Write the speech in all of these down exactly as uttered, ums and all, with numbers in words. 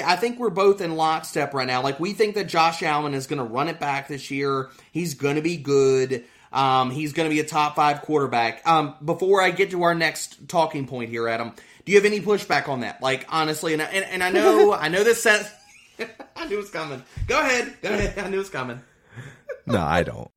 I think we're both in lockstep right now. Like, we think that Josh Allen is going to run it back this year. He's going to be good. Um, he's going to be a top five quarterback. Um, before I get to our next talking point here, Adam, do you have any pushback on that? Like, honestly, and and, and I know, I know this says, I knew it was coming. Go ahead, go ahead. I knew it was coming. No, I don't.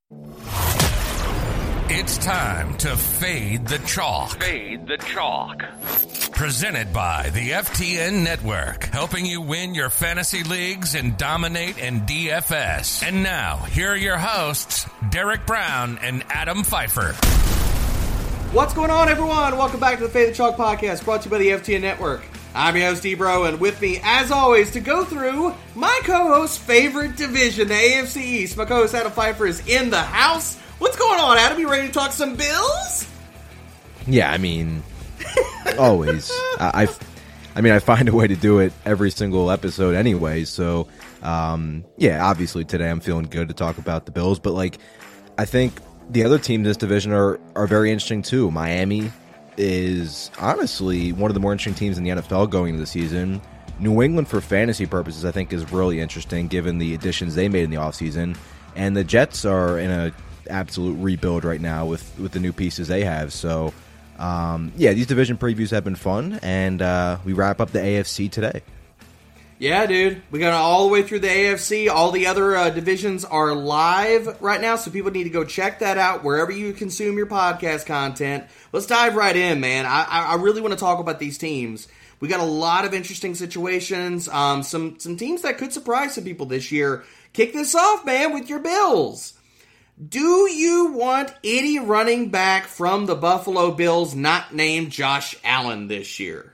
It's time to fade the chalk. Fade the chalk. Presented by the F T N Network, helping you win your fantasy leagues and dominate in D F S. And now, here are your hosts, Derek Brown and Adam Pfeiffer. What's going on, everyone? Welcome back to the Fade the Chalk podcast, brought to you by the F T N Network. I'm your host, D-Bro, and with me, as always, to go through my co-host's favorite division, the A F C East. My co-host, Adam Pfeiffer, is in the house. What's going on, Adam? You ready to talk some Bills? Yeah, I mean, always. I, I, I mean, I find a way to do it every single episode anyway. So, um, yeah, obviously today I'm feeling good to talk about the Bills. But, like, I think the other teams in this division are, are very interesting, too. Miami is, honestly, one of the more interesting teams in the N F L going into the season. New England, for fantasy purposes, I think is really interesting, given the additions they made in the offseason. And the Jets are in a absolute rebuild right now with with the new pieces they have. So um yeah, these division previews have been fun, and uh we wrap up the A F C today. Yeah, dude, we got all the way through the A F C. All the other uh, divisions are live right now, so people need to go check that out wherever you consume your podcast content. Let's dive right in, man. I, I really want to talk about these teams. We got a lot of interesting situations, um some some teams that could surprise some people this year. Kick this off, man, with your Bills. Do you want any running back from the Buffalo Bills not named Josh Allen this year?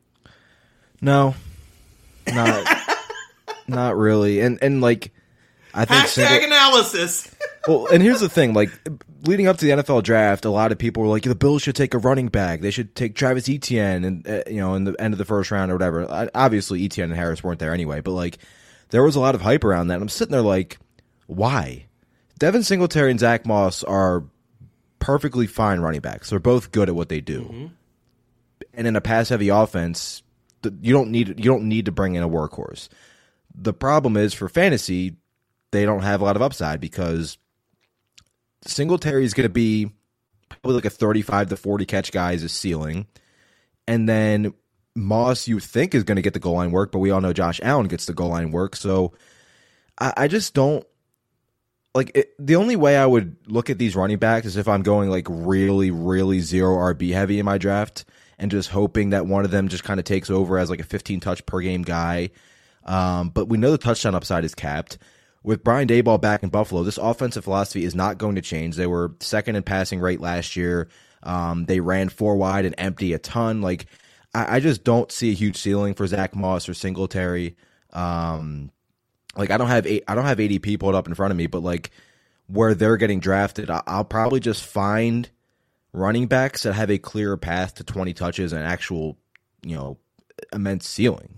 No. Not not really. And and like I think Hashtag single, analysis. Well, and here's the thing, like leading up to the N F L draft, a lot of people were like, the Bills should take a running back. They should take Travis Etienne and uh, you know, in the end of the first round or whatever. I, obviously Etienne and Harris weren't there anyway, but like there was a lot of hype around that. And I'm sitting there like, why? Devin Singletary and Zach Moss are perfectly fine running backs. They're both good at what they do. Mm-hmm. And in a pass-heavy offense, you don't need you don't need to bring in a workhorse. The problem is, for fantasy, they don't have a lot of upside because Singletary is going to be probably like a thirty-five to forty catch guy as a ceiling. And then Moss, you think, is going to get the goal line work, but we all know Josh Allen gets the goal line work. So I, I just don't. Like, it, the only way I would look at these running backs is if I'm going, like, really, really zero R B heavy in my draft and just hoping that one of them just kind of takes over as, like, a fifteen-touch-per-game guy. Um, but we know the touchdown upside is capped. With Brian Daboll back in Buffalo, this offensive philosophy is not going to change. They were second in passing rate last year. Um, they ran four wide and empty a ton. Like, I, I just don't see a huge ceiling for Zach Moss or Singletary. Um Like I don't have eight, I don't have A D P pulled up in front of me, but like where they're getting drafted, I'll probably just find running backs that have a clearer path to twenty touches and actual, you know, immense ceiling.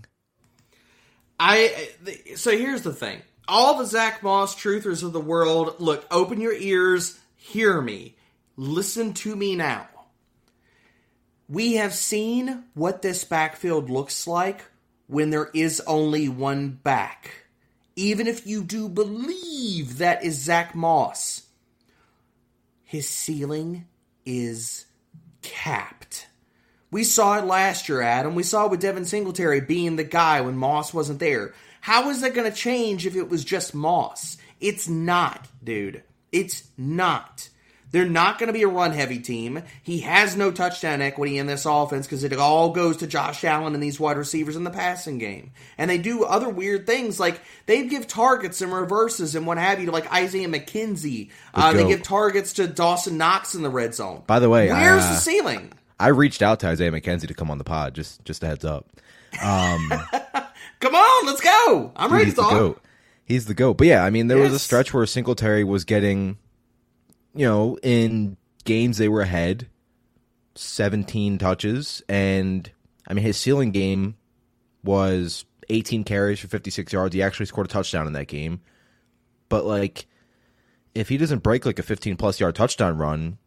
I so here's the thing: all the Zach Moss truthers of the world, look, open your ears, hear me, listen to me now. We have seen what this backfield looks like when there is only one back. Even if you do believe that is Zach Moss, his ceiling is capped. We saw it last year, Adam. We saw it with Devin Singletary being the guy when Moss wasn't there. How is that going to change if it was just Moss? It's not, dude. It's not. They're not going to be a run-heavy team. He has no touchdown equity in this offense because it all goes to Josh Allen and these wide receivers in the passing game. And they do other weird things, like they give targets and reverses and what have you to like Isaiah McKenzie. Uh, they give targets to Dawson Knox in the red zone. By the way, where's uh, the ceiling? I reached out to Isaiah McKenzie to come on the pod, just just a heads up. Um, come on, let's go. I'm ready to talk. The GOAT. He's the GOAT. But yeah, I mean, there yes. was a stretch where Singletary was getting... You know, in games they were ahead, seventeen touches, and I mean his ceiling game was eighteen carries for fifty-six yards. He actually scored a touchdown in that game. But like, if he doesn't break like a fifteen plus yard touchdown run,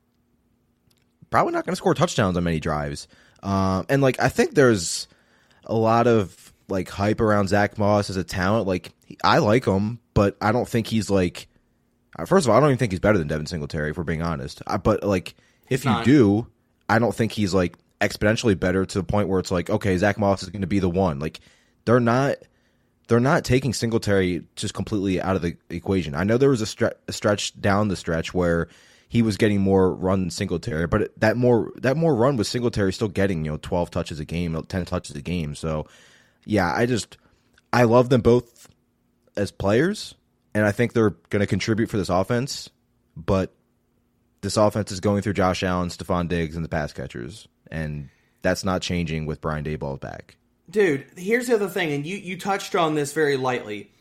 probably not going to score touchdowns on many drives. Um, and like, I think there's a lot of like hype around Zach Moss as a talent. Like I like him, but I don't think he's like. First of all, I don't even think he's better than Devin Singletary, if we're being honest. I, but like, if you do, I don't think he's like exponentially better to the point where it's like, okay, Zach Moss is going to be the one. Like, they're not. They're not taking Singletary just completely out of the equation. I know there was a, stre- a stretch down the stretch where he was getting more run than Singletary, but it, that more that more run with Singletary still getting, you know, twelve touches a game, ten touches a game. So, yeah, I just I love them both as players, and I think they're going to contribute for this offense. But this offense is going through Josh Allen, Stephon Diggs, and the pass catchers, and that's not changing with Brian Daboll back. Dude, here's the other thing, and you, you touched on this very lightly.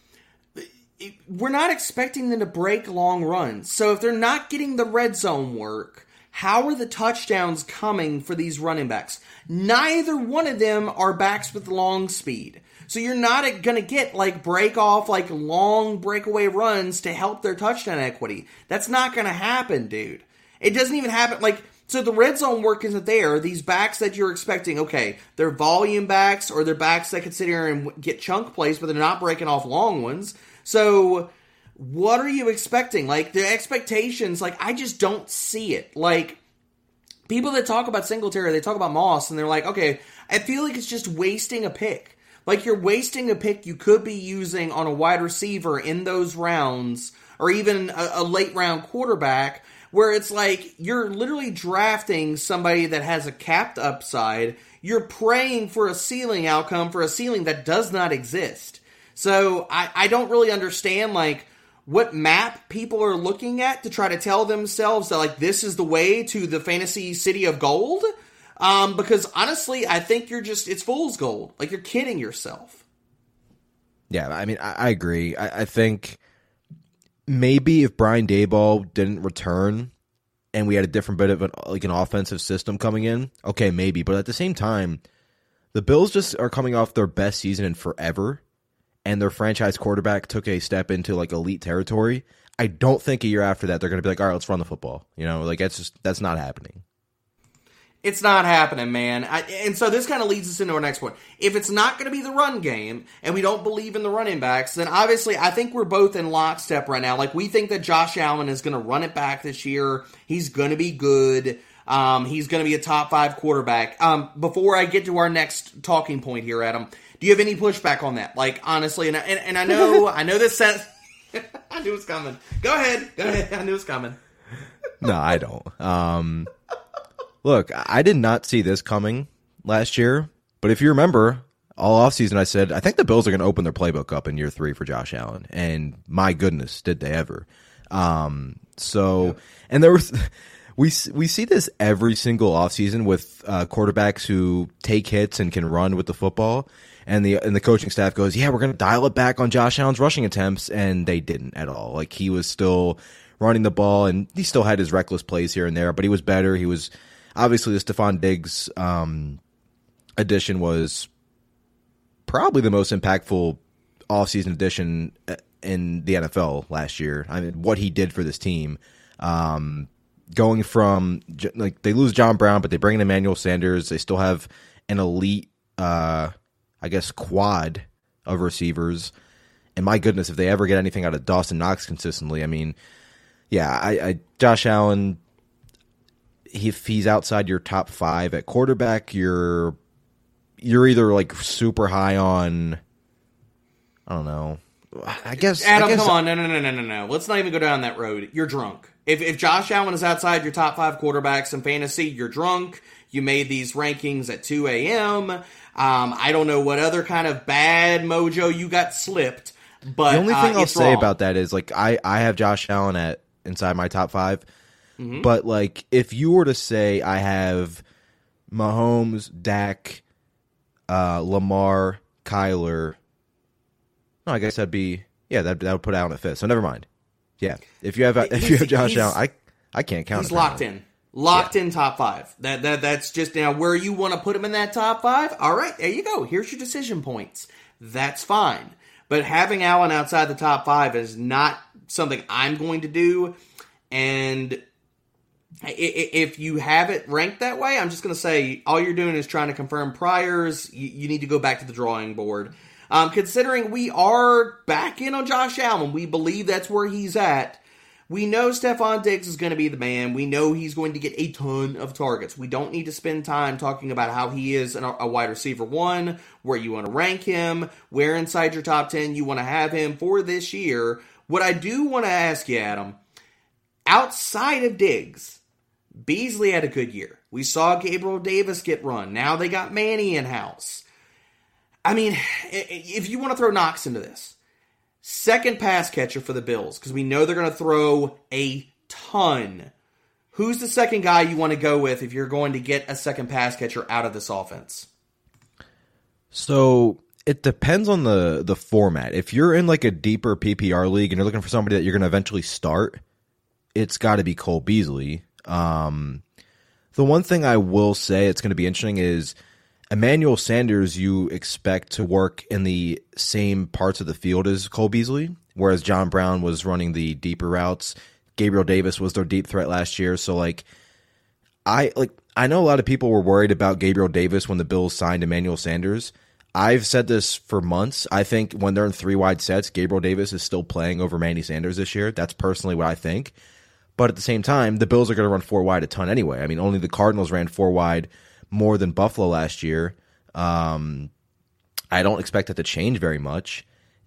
We're not expecting them to break long runs. So if they're not getting the red zone work, how are the touchdowns coming for these running backs? Neither one of them are backs with long speed. So you're not going to get like break off, like long breakaway runs to help their touchdown equity. That's not going to happen, dude. It doesn't even happen. Like, so the red zone work isn't there. These backs that you're expecting, okay, they're volume backs or they're backs that can sit here and get chunk plays, but they're not breaking off long ones. So what are you expecting? Like, the expectations, like, I just don't see it. Like, people that talk about Singletary, they talk about Moss, and they're like, okay, I feel like it's just wasting a pick. Like, you're wasting a pick you could be using on a wide receiver in those rounds, or even a, a late round quarterback, where it's like you're literally drafting somebody that has a capped upside. You're praying for a ceiling outcome for a ceiling that does not exist. So I, I don't really understand like what map people are looking at to try to tell themselves that like this is the way to the fantasy city of gold. Um, because honestly, I think you're just, it's fool's gold. Like you're kidding yourself. Yeah, I mean, I, I agree. I, I think maybe if Brian Daboll didn't return and we had a different bit of an, like an offensive system coming in, okay, maybe. But at the same time, the Bills just are coming off their best season in forever, and their franchise quarterback took a step into like elite territory. I don't think a year after that they're going to be like, all right, let's run the football. You know, like that's just that's not happening. It's not happening, man. I, and so this kind of leads us into our next point. If it's not going to be the run game, and we don't believe in the running backs, then obviously I think we're both in lockstep right now. Like, we think that Josh Allen is going to run it back this year. He's going to be good. Um, he's going to be a top five quarterback. Um, before I get to our next talking point here, Adam, do you have any pushback on that? Like, honestly, and, and, and I know I know this says... I knew it was coming. Go ahead. Go ahead. I knew it was coming. No, I don't. Um... Look, I did not see this coming last year, but if you remember, all offseason I said, I think the Bills are going to open their playbook up in year three for Josh Allen, and my goodness, did they ever. Um, so, yeah. and there was, we, we see this every single offseason with uh, quarterbacks who take hits and can run with the football, and the and the coaching staff goes, yeah, we're going to dial it back on Josh Allen's rushing attempts, and they didn't at all. Like, he was still running the ball, and he still had his reckless plays here and there, but he was better. He was... Obviously, the Stephon Diggs um, addition was probably the most impactful offseason addition in the N F L last year. I mean, what he did for this team, um, going from like they lose John Brown, but they bring in Emmanuel Sanders. They still have an elite, uh, I guess, quad of receivers. And my goodness, if they ever get anything out of Dawson Knox consistently, I mean, yeah, I, I Josh Allen. If he's outside your top five at quarterback, you're you're either like super high on, I don't know. I guess Adam, I guess, come on, no, no, no, no, no, no. Let's not even go down that road. You're drunk. If if Josh Allen is outside your top five quarterbacks in fantasy, you're drunk. You made these rankings at two a.m. Um, I don't know what other kind of bad mojo you got slipped. But the only thing uh, I'll say wrong. about that is like I I have Josh Allen at inside my top five. Mm-hmm. But, like, if you were to say I have Mahomes, Dak, uh, Lamar, Kyler, no, I guess that'd be, yeah, that that would put Allen at fifth. So never mind. Yeah, if you have if he's, you have Josh Allen, I I can't count. He's locked in, locked yeah. in top five. That that that's just now where you want to put him in that top five. All right, there you go. Here's your decision points. That's fine. But having Allen outside the top five is not something I'm going to do, and If you have it ranked that way, I'm just going to say all you're doing is trying to confirm priors. You, you need to go back to the drawing board. Um, considering we are back in on Josh Allen, we believe that's where he's at. We know Stephon Diggs is going to be the man. We know he's going to get a ton of targets. We don't need to spend time talking about how he is an, a wide receiver one, where you want to rank him, where inside your top ten you want to have him for this year. What I do want to ask you, Adam, outside of Diggs, Beasley had a good year. We saw Gabriel Davis get run. Now they got Manny in-house. I mean, if you want to throw Knox into this, second pass catcher for the Bills, because we know they're going to throw a ton. Who's the second guy you want to go with if you're going to get a second pass catcher out of this offense? So it depends on the, the format. If you're in like a deeper P P R league and you're looking for somebody that you're going to eventually start, it's got to be Cole Beasley. Um, the one thing I will say it's going to be interesting is Emmanuel Sanders you expect to work in the same parts of the field as Cole Beasley, whereas John Brown was running the deeper routes. Gabriel Davis was their deep threat last year. So like I like I know a lot of people were worried about Gabriel Davis when the Bills signed Emmanuel Sanders. I've said this for months. I think when they're in three wide sets, Gabriel Davis is still playing over Manny Sanders this year. That's personally what I think. But at the same time, the Bills are going to run four wide a ton anyway. I mean, only the Cardinals ran four wide more than Buffalo last year. Um, I don't expect that to change very much.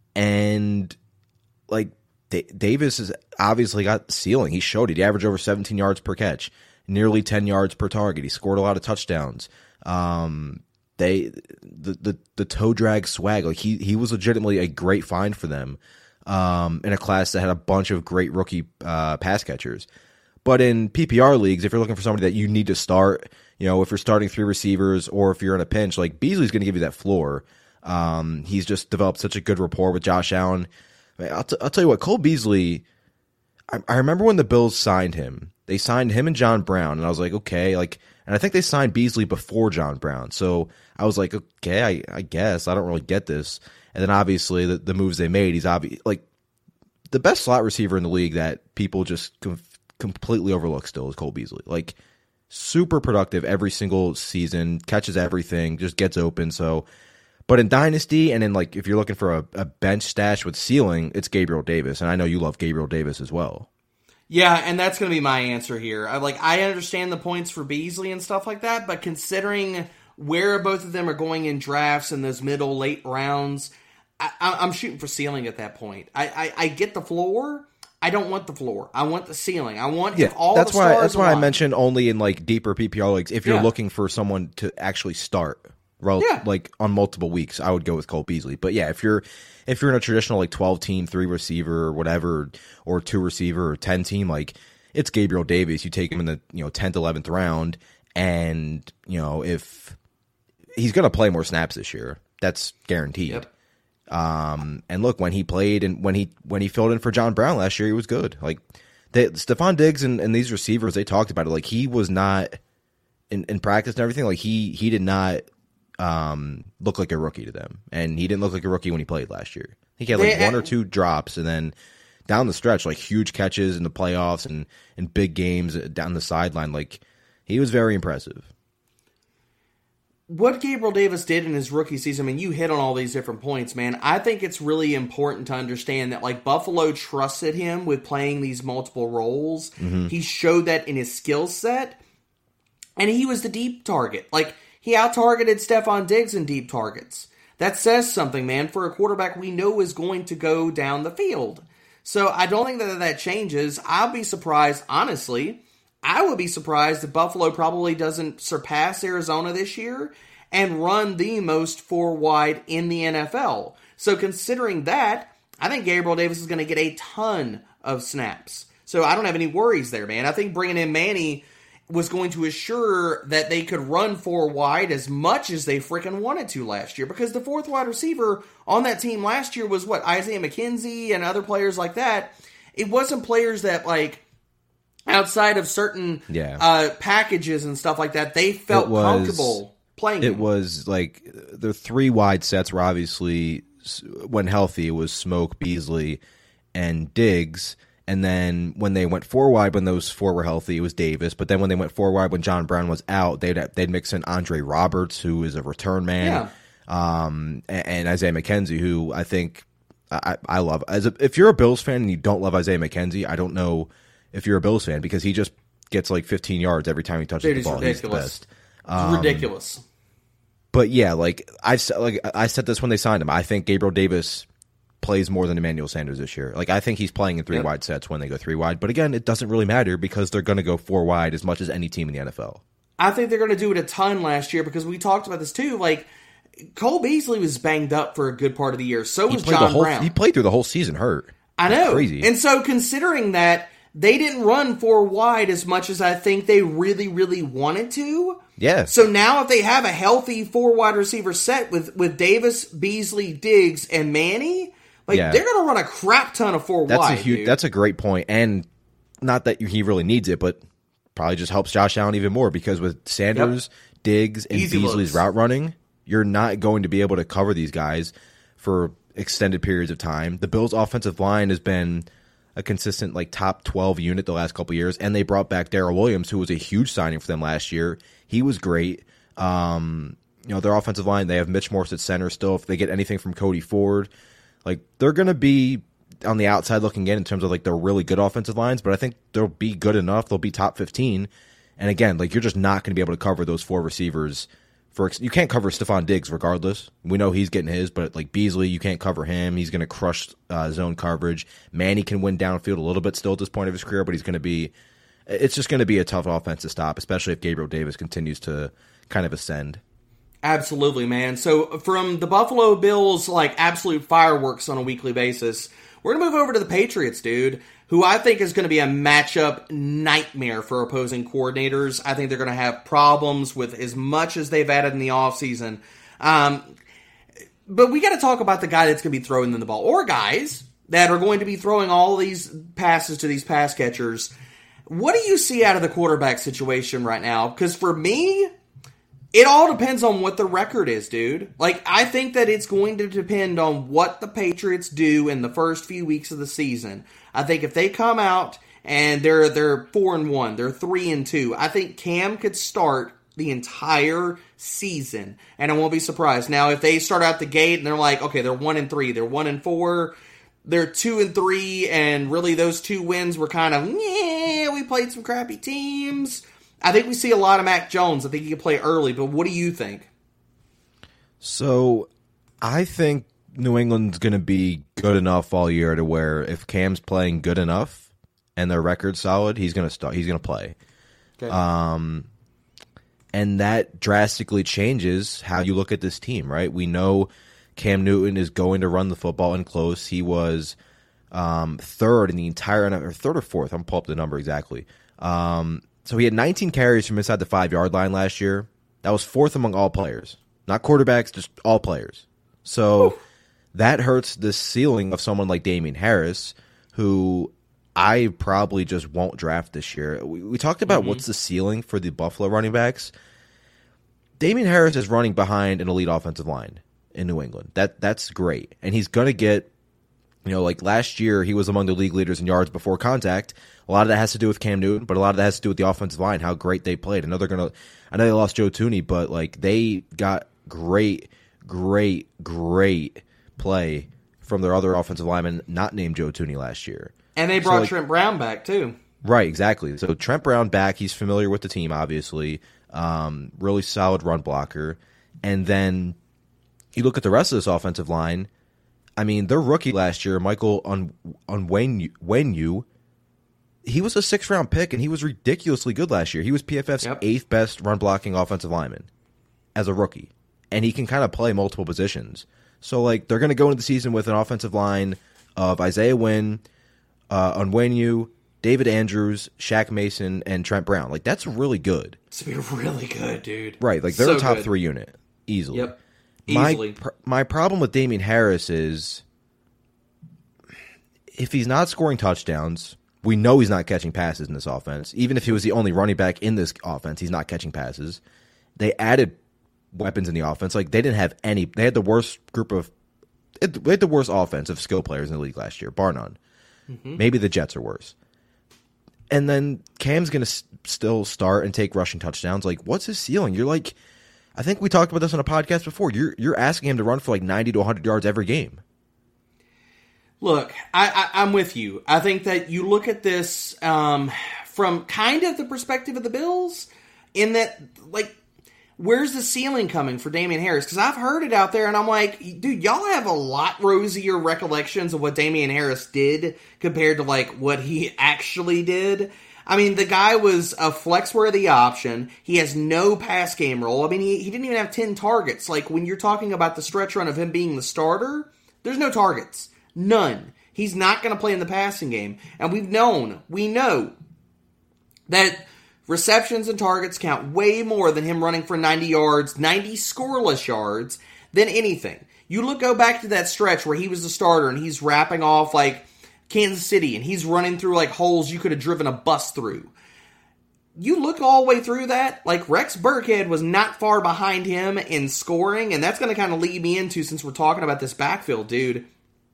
And, like, D- Davis has obviously got the ceiling. He showed it. He averaged over seventeen yards per catch, nearly ten yards per target. He scored a lot of touchdowns. Um, they the, the, the toe drag swag, like, he, he was legitimately a great find for them um, in a class that had a bunch of great rookie uh, pass catchers. But in P P R leagues, if you're looking for somebody that you need to start, you know, if you're starting three receivers or if you're in a pinch, like Beasley's going to give you that floor. Um, he's just developed such a good rapport with Josh Allen. I mean, I'll, t- I'll tell you what, Cole Beasley, I-, I remember when the Bills signed him, they signed him and John Brown, and I was like, okay, like, and I think they signed Beasley before John Brown. So I was like, okay, I, I guess I don't really get this. And then obviously the, the moves they made, he's obvious, like the best slot receiver in the league that people just com- completely overlook still is Cole Beasley. Like, super productive every single season, catches everything, just gets open. So, but in Dynasty and in like if you're looking for a, a bench stash with ceiling, it's Gabriel Davis, and I know you love Gabriel Davis as well. Yeah, and that's going to be my answer here. I like I understand the points for Beasley and stuff like that, but considering where both of them are going in drafts in those middle late rounds, I, I'm shooting for ceiling at that point. I, I, I get the floor. I don't want the floor. I want the ceiling. I want yeah, if all that's the why stars that's why align. I mentioned only in like deeper P P R leagues. If you're Yeah. looking for someone to actually start, rel- Yeah. like on multiple weeks, I would go with Cole Beasley. But yeah, if you're if you're in a traditional like twelve team, three receiver or whatever, or two receiver or ten team, like it's Gabriel Davis. You take him in the you know tenth, eleventh round, and you know if he's going to play more snaps this year, that's guaranteed. Yep. Um, and look, when he played and when he when he filled in for John Brown last year, he was good. Like they, Stephon Diggs and, and these receivers, they talked about it. Like he was not in, in practice and everything. Like he he did not um, look like a rookie to them, and he didn't look like a rookie when he played last year. He had like They- one or two drops, and then down the stretch, like huge catches in the playoffs and in big games down the sideline. Like he was very impressive. What Gabriel Davis did in his rookie season, I mean, you hit on all these different points, man. I think it's really important to understand that, like, Buffalo trusted him with playing these multiple roles. Mm-hmm. He showed that in his skill set, and he was the deep target. Like, he out-targeted Stephon Diggs in deep targets. That says something, man, for a quarterback we know is going to go down the field. So I don't think that that changes. I'll be surprised, honestly. I would be surprised if Buffalo probably doesn't surpass Arizona this year and run the most four wide in the N F L. So considering that, I think Gabriel Davis is going to get a ton of snaps. So I don't have any worries there, man. I think bringing in Manny was going to assure that they could run four wide as much as they freaking wanted to last year, because the fourth wide receiver on that team last year was what, Isaiah McKenzie and other players like that. It wasn't players that, like, outside of certain Yeah. uh, packages and stuff like that, they felt It was- comfortable playing It him. was like the three wide sets were obviously, when healthy, it was Smoke, Beasley, and Diggs. And then when they went four wide, when those four were healthy, it was Davis. But then when they went four wide, when John Brown was out, they'd they'd mix in Andre Roberts, who is a return man, yeah. um, and, and Isaiah McKenzie, who I think I, I love. As a, if you're a Bills fan and you don't love Isaiah McKenzie, I don't know if you're a Bills fan because he just gets like fifteen yards every time he touches Dude, the ball. Ridiculous. He's the best. Um, ridiculous. But yeah, like I like I said this when they signed him. I think Gabriel Davis plays more than Emmanuel Sanders this year. Like I think he's playing in three yep. wide sets when they go three wide. But again, it doesn't really matter because they're going to go four wide as much as any team in the N F L. I think they're going to do it a ton last year because we talked about this too. Like Cole Beasley was banged up for a good part of the year. So he was John whole, Brown. He played through the whole season hurt. I know. Crazy. And so considering that they didn't run four wide as much as I think they really, really wanted to. Yeah. So now if they have a healthy four wide receiver set with, with Davis, Beasley, Diggs, and Manny, like yeah. they're going to run a crap ton of four that's wide. A huge, dude. That's a great point. And not that he really needs it, but probably just helps Josh Allen even more because with Sanders, yep. Diggs, and Easy Beasley's looks. route running, you're not going to be able to cover these guys for extended periods of time. The Bills' offensive line has been a consistent like top twelve unit the last couple of years, and they brought back Darrell Williams, who was a huge signing for them last year. He was great. Um, you know, their offensive line, they have Mitch Morse at center still. If they get anything from Cody Ford, like they're going to be on the outside looking in in terms of like they're really good offensive lines, but I think they'll be good enough. They'll be top fifteen. And again, like you're just not going to be able to cover those four receivers. For you can't cover Stephon Diggs regardless. We know he's getting his, but like Beasley, you can't cover him. He's going to crush uh, zone coverage. Manny can win downfield a little bit still at this point of his career, but he's going to be. It's just going to be a tough offense to stop, especially if Gabriel Davis continues to kind of ascend. Absolutely, man. So from the Buffalo Bills, like absolute fireworks on a weekly basis, we're going to move over to the Patriots, dude, who I think is going to be a matchup nightmare for opposing coordinators. I think they're going to have problems with as much as they've added in the offseason. Um, but we got to talk about the guy that's going to be throwing them the ball, or guys that are going to be throwing all these passes to these pass catchers. What do you see out of the quarterback situation right now? Because for me, it all depends on what the record is, dude. Like, I think that it's going to depend on what the Patriots do in the first few weeks of the season. I think if they come out and they're they're four and one, they're three and two, I think Cam could start the entire season, and I won't be surprised. Now, if they start out the gate and they're like, okay, they're one and three, they're one and four, they're two and three, and really those two wins were kind of, yeah, we played some crappy teams. I think we see a lot of Mac Jones. I think he can play early, but what do you think? So, I think New England's going to be good enough all year to where if Cam's playing good enough and their record's solid, he's going to start. He's going to play. Okay. Um, and that drastically changes how you look at this team, right? We know Cam Newton is going to run the football in close. He was um, third in the entire, or third or fourth. I'm pull up the number exactly. Um, so he had nineteen carries from inside the five-yard line last year. That was fourth among all players. Not quarterbacks, just all players. So Ooh. that hurts the ceiling of someone like Damian Harris, who I probably just won't draft this year. We, we talked about mm-hmm. what's the ceiling for the Buffalo running backs. Damian Harris is running behind an elite offensive line in New England. That That's great. And he's going to get, you know, like last year he was among the league leaders in yards before contact. A lot of that has to do with Cam Newton, but a lot of that has to do with the offensive line, how great they played. I know they're going to, I know they lost Joe Thuney, but like they got great, great, great play from their other offensive lineman not named Joe Thuney last year. And they brought so, like, Trent Brown back too. Right, exactly. So Trent Brown back, he's familiar with the team, obviously. Um, really solid run blocker. And then you look at the rest of this offensive line. I mean, their rookie last year, Michael Onwenu, he was a sixth-round pick, and he was ridiculously good last year. He was P F F's yep. eighth best run-blocking offensive lineman as a rookie. And he can kind of play multiple positions. So, like, they're going to go into the season with an offensive line of Isaiah Wynn, uh, Onwenu, David Andrews, Shaq Mason, and Trent Brown. Like, that's really good. It's going to be really good, dude. Right, like, they're so a top good. three unit, easily. Yep, easily. My, pr- my problem with Damian Harris is if he's not scoring touchdowns, we know he's not catching passes in this offense. Even if he was the only running back in this offense, he's not catching passes. They added weapons in the offense. Like, they didn't have any. They had the worst group of – they had the worst offensive skill players in the league last year, bar none. Mm-hmm. Maybe the Jets are worse. And then Cam's going to s- still start and take rushing touchdowns. Like, what's his ceiling? You're like, I think we talked about this on a podcast before. You're you're asking him to run for like ninety to one hundred yards every game. Look, I, I, I'm with you. I think that you look at this um, from kind of the perspective of the Bills, in that, like, where's the ceiling coming for Damien Harris? Because I've heard it out there, and I'm like, dude, y'all have a lot rosier recollections of what Damien Harris did compared to, like, what he actually did. I mean, the guy was a flex-worthy option. He has no pass game role. I mean, he, he didn't even have ten targets. Like, when you're talking about the stretch run of him being the starter, there's no targets. None. He's not going to play in the passing game. And we've known, we know, that receptions and targets count way more than him running for ninety yards, ninety scoreless yards, than anything. You look, go back to that stretch where he was the starter and he's wrapping off like Kansas City and he's running through like holes you could have driven a bus through. You look all the way through that, like Rex Burkhead was not far behind him in scoring, and that's going to kind of lead me into, since we're talking about this backfield, dude.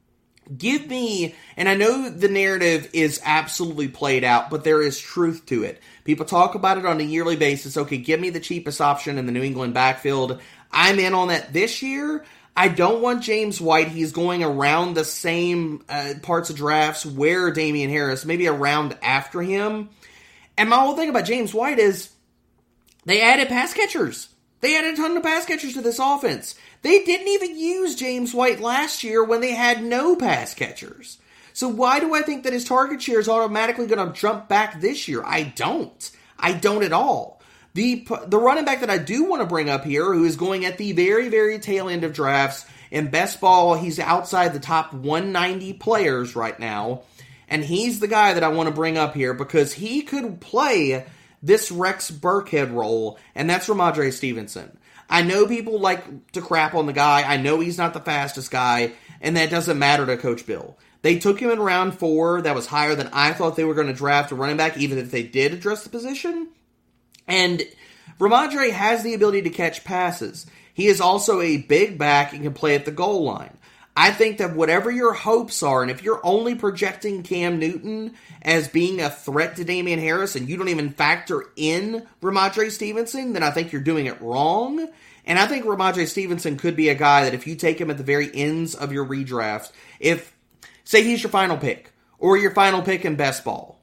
Give me, and I know the narrative is absolutely played out, but there is truth to it. People talk about it on a yearly basis. Okay, give me the cheapest option in the New England backfield. I'm in on that this year. I don't want James White. He's going around the same uh, parts of drafts where Damien Harris, maybe around after him. And my whole thing about James White is they added pass catchers. They added a ton of pass catchers to this offense. They didn't even use James White last year when they had no pass catchers. So why do I think that his target share is automatically going to jump back this year? I don't. I don't at all. The the running back that I do want to bring up here, who is going at the very, very tail end of drafts, in best ball, he's outside the top one ninety players right now, and he's the guy that I want to bring up here because he could play this Rex Burkhead role, and that's Rhamondre Stevenson. I know people like to crap on the guy. I know he's not the fastest guy, and that doesn't matter to Coach Bill. They took him in round four. That was higher than I thought they were going to draft a running back, even if they did address the position. And Rhamondre has the ability to catch passes. He is also a big back and can play at the goal line. I think that whatever your hopes are, and if you're only projecting Cam Newton as being a threat to Damien Harris and you don't even factor in Rhamondre Stevenson, then I think you're doing it wrong. And I think Rhamondre Stevenson could be a guy that if you take him at the very ends of your redraft, if, say he's your final pick, or your final pick in best ball,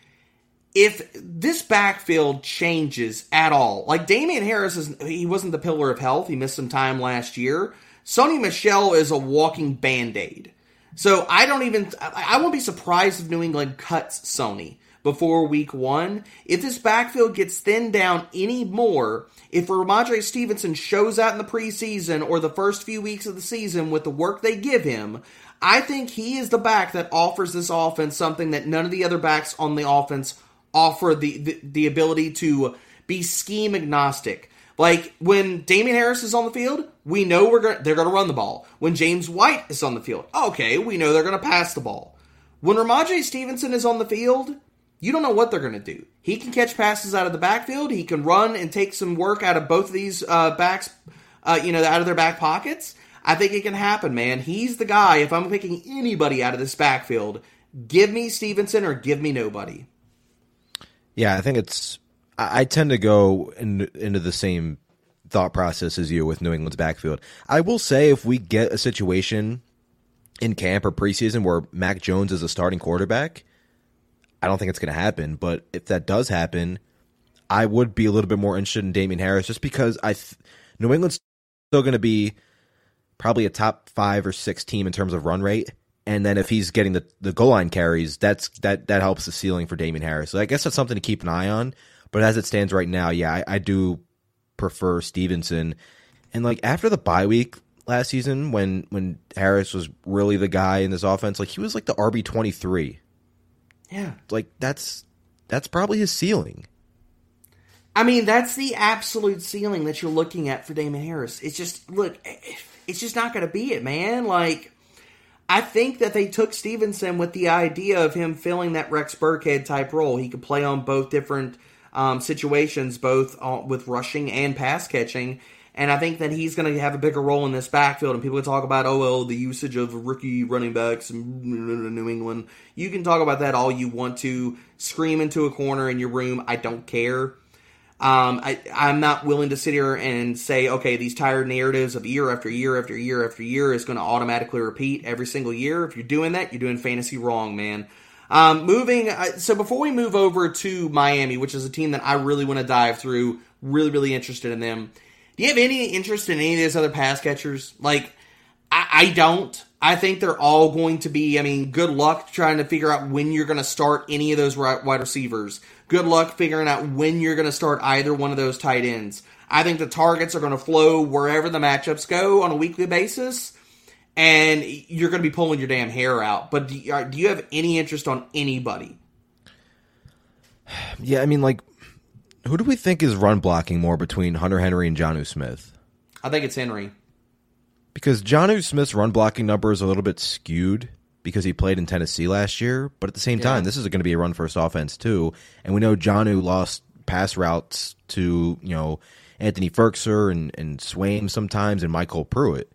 if this backfield changes at all, like Damien Harris, is he wasn't the pillar of health, he missed some time last year. Sony Michel is a walking Band-Aid. So I don't even, I won't be surprised if New England cuts Sony before week one. If this backfield gets thinned down any more, if Rhamondre Stevenson shows out in the preseason or the first few weeks of the season with the work they give him, I think he is the back that offers this offense something that none of the other backs on the offense offer, the, the, the ability to be scheme agnostic. Like, when Damien Harris is on the field, we know we're gonna, they're going to run the ball. When James White is on the field, okay, we know they're going to pass the ball. When Rhamondre Stevenson is on the field, you don't know what they're going to do. He can catch passes out of the backfield. He can run and take some work out of both of these uh, backs, uh, you know, out of their back pockets. I think it can happen, man. He's the guy. If I'm picking anybody out of this backfield, give me Stevenson or give me nobody. Yeah, I think it's... I tend to go in, into the same thought process as you with New England's backfield. I will say if we get a situation in camp or preseason where Mac Jones is a starting quarterback, I don't think it's going to happen. But if that does happen, I would be a little bit more interested in Damien Harris just because I th- New England's still going to be probably a top five or six team in terms of run rate. And then if he's getting the, the goal line carries, that's that, that helps the ceiling for Damien Harris. So I guess that's something to keep an eye on. But as it stands right now, yeah, I, I do prefer Stevenson. And like after the bye week last season, when when Harris was really the guy in this offense, like he was like the R B twenty-three. Yeah, like that's that's probably his ceiling. I mean, that's the absolute ceiling that you're looking at for Damien Harris. It's just look, it's just not going to be it, man. Like, I think that they took Stevenson with the idea of him filling that Rex Burkhead type role. He could play on both different Um, situations, both uh, with rushing and pass catching. And I think that he's going to have a bigger role in this backfield. And people can talk about, oh, well, the usage of rookie running backs in New England. You can talk about that all you want to. Scream into a corner in your room. I don't care. Um, I, I'm not willing to sit here and say, okay, these tired narratives of year after year after year after year is going to automatically repeat every single year. If you're doing that, you're doing fantasy wrong, man. Um, moving, uh, so before we move over to Miami, which is a team that I really want to dive through, really, really interested in them. Do you have any interest in any of these other pass catchers? Like, I, I don't. I think they're all going to be, I mean, good luck trying to figure out when you're going to start any of those wide receivers. Good luck figuring out when you're going to start either one of those tight ends. I think the targets are going to flow wherever the matchups go on a weekly basis, and you're going to be pulling your damn hair out. But do you, do you have any interest on anybody? Yeah, I mean, like, who do we think is run blocking more between Hunter Henry and Jonnu Smith? I think it's Henry. Because Jonnu Smith's run blocking number is a little bit skewed because he played in Tennessee last year. But at the same time, yeah. this is going to be a run-first offense too. And we know Jonnu lost pass routes to, you know, Anthony Ferkser and, and Swaim sometimes and Michael Pruitt.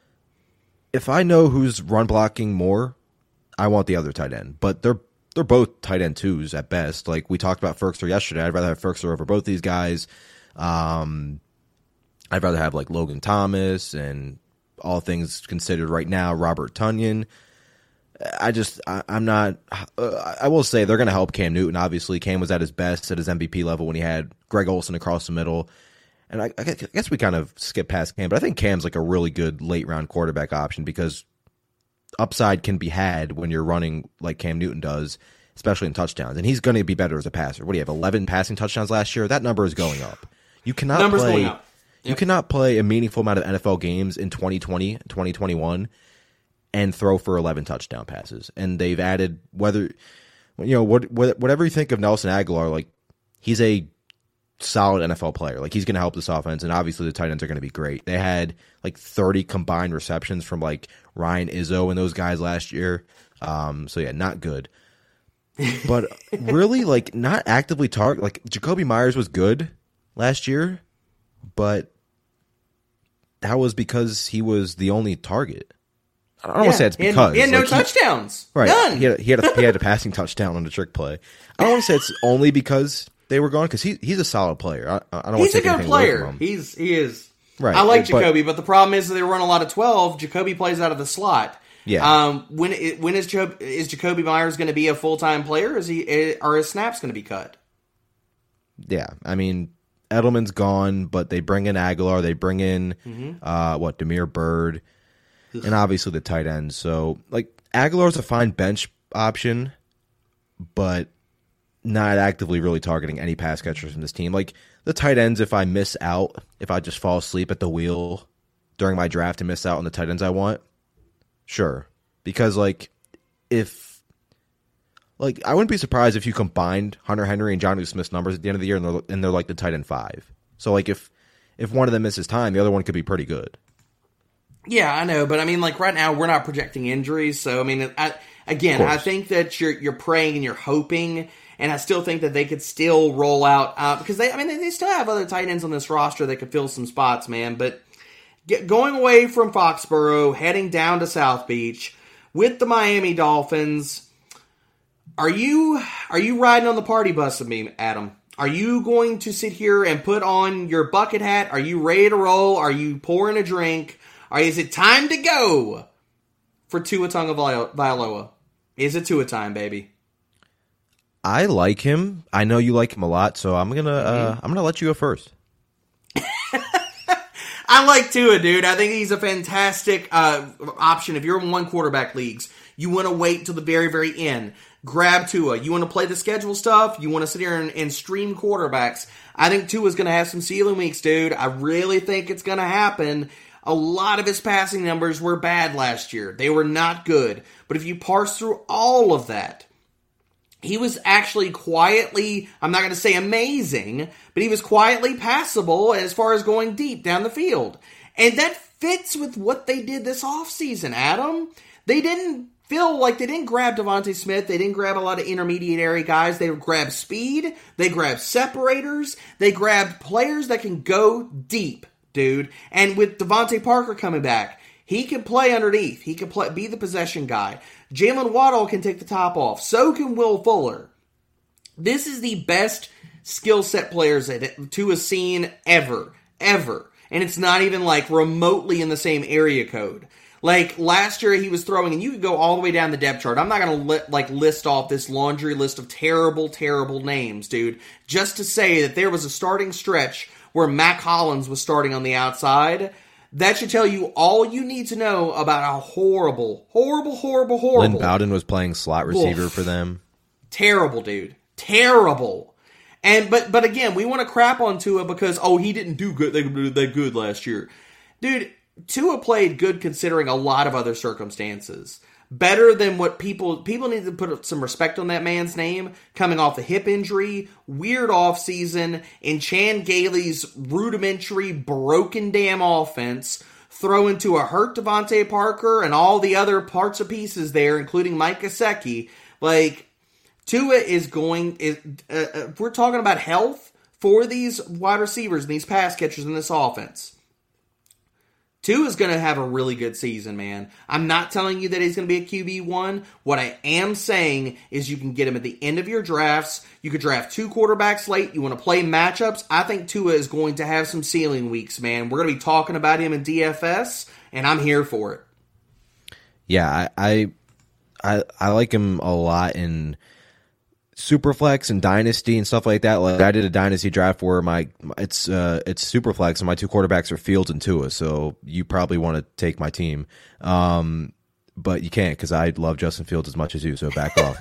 If I know who's run blocking more, I want the other tight end. But they're they're both tight end twos at best. Like we talked about Ferkser yesterday. I'd rather have Ferkser over both these guys. Um, I'd rather have like Logan Thomas and all things considered right now, Robert Tonyan. I just, I, I'm not, uh, I will say they're going to help Cam Newton. Obviously, Cam was at his best at his M V P level when he had Greg Olsen across the middle. And I, I guess we kind of skip past Cam, but I think Cam's like a really good late round quarterback option because upside can be had when you're running like Cam Newton does, especially in touchdowns. And he's going to be better as a passer. What do you have, eleven passing touchdowns last year? That number is going up. You cannot Numbers play. going up. You cannot play a meaningful amount of N F L games in twenty twenty, twenty twenty-one and throw for eleven touchdown passes. And they've added whether, you know, what, whatever you think of Nelson Aguilar, like he's a solid N F L player. Like he's going to help this offense. And obviously the tight ends are going to be great. They had like thirty combined receptions from like Ryan Izzo and those guys last year. Um, so yeah, not good. But really like not actively target. Like Jacoby Myers was good last year, but that was because he was the only target. I don't yeah. want to say it's because. He had no like, touchdowns. He, right. None. He had, a, he, had a, he had a passing touchdown on the trick play. I don't want to say it's only because they were gone, because he, he's a solid player. I, I don't want to take anything away from him. He's He is. Right. I like but, Jacoby, but the problem is that they run a lot of twelve. Jacoby plays out of the slot. Yeah. Um. When when is, jo- is Jacoby Myers going to be a full-time player? Is he? Are his snaps going to be cut? Yeah. I mean, Edelman's gone, but they bring in Aguilar. They bring in, mm-hmm. uh, what, Damiere Byrd, and obviously the tight end. So, like, Aguilar's a fine bench option, but not actively really targeting any pass catchers from this team. Like, the tight ends, if I miss out, if I just fall asleep at the wheel during my draft and miss out on the tight ends I want, sure. Because, like, if... Like, I wouldn't be surprised if you combined Hunter Henry and Jonnu Smith's numbers at the end of the year, and they're, and they're like the tight end five. So, like, if if one of them misses time, the other one could be pretty good. Yeah, I know, but I mean, like, right now, we're not projecting injuries, so, I mean, I, again, I think that you're you're praying and you're hoping, and I still think that they could still roll out, uh, because they, I mean, they, they still have other tight ends on this roster that could fill some spots, man, but get, going away from Foxborough, heading down to South Beach, with the Miami Dolphins... Are you are you riding on the party bus with me, Adam? Are you going to sit here and put on your bucket hat? Are you ready to roll? Are you pouring a drink? Or is it time to go for Tua Tagovailoa? Is it Tua time, baby? I like him. I know you like him a lot, so I'm gonna uh, mm-hmm. I'm gonna let you go first. I like Tua, dude. I think he's a fantastic uh, option if you're in one quarterback leagues. You want to wait till the very, very end. Grab Tua. You want to play the schedule stuff? You want to sit here and, and stream quarterbacks? I think Tua's going to have some ceiling weeks, dude. I really think it's going to happen. A lot of his passing numbers were bad last year. They were not good. But if you parse through all of that, he was actually quietly, I'm not going to say amazing, but he was quietly passable as far as going deep down the field. And that fits with what they did this offseason, Adam. They didn't feel like they didn't grab Devontae Smith. They didn't grab a lot of intermediary guys. They grabbed speed. They grabbed separators. They grabbed players that can go deep dude. And with Devontae Parker coming back, he can play underneath. He can play, be the possession guy. Jalen Waddle can take the top off. So can Will Fuller. This is the best skill set players that Tua's seen ever. Ever. And it's not even like remotely in the same area code. Like last year he was throwing, and you could go all the way down the depth chart. I'm not going to li- like list off this laundry list of terrible, terrible names, dude. Just to say that there was a starting stretch where Mac Hollins was starting on the outside. That should tell you all you need to know about how horrible, horrible, horrible, horrible. Lynn Bowden was playing slot receiver Oof. for them. Terrible, dude. Terrible. And but but again, we want to crap on Tua because oh he didn't do good that good last year, dude. Tua played good considering a lot of other circumstances. Better than what people people need to put some respect on that man's name. Coming off a hip injury, weird offseason, in Chan Gailey's rudimentary, broken damn offense, throw into a hurt Devontae Parker and all the other parts and pieces there, including Mike Gesicki. Like, Tua is going... Is, uh, uh, we're talking about health for these wide receivers and these pass catchers in this offense. Tua is going to have a really good season, man. I'm not telling you that he's going to be a Q B one. What I am saying is you can get him at the end of your drafts. You could draft two quarterbacks late. You want to play matchups. I think Tua is going to have some ceiling weeks, man. We're going to be talking about him in D F S, and I'm here for it. Yeah, I I I, I like him a lot in Superflex and Dynasty and stuff like that. Like I did a Dynasty draft where my it's uh it's Superflex and my two quarterbacks are Fields and Tua, so you probably want to take my team, um, but you can't because I love Justin Fields as much as you. So back off.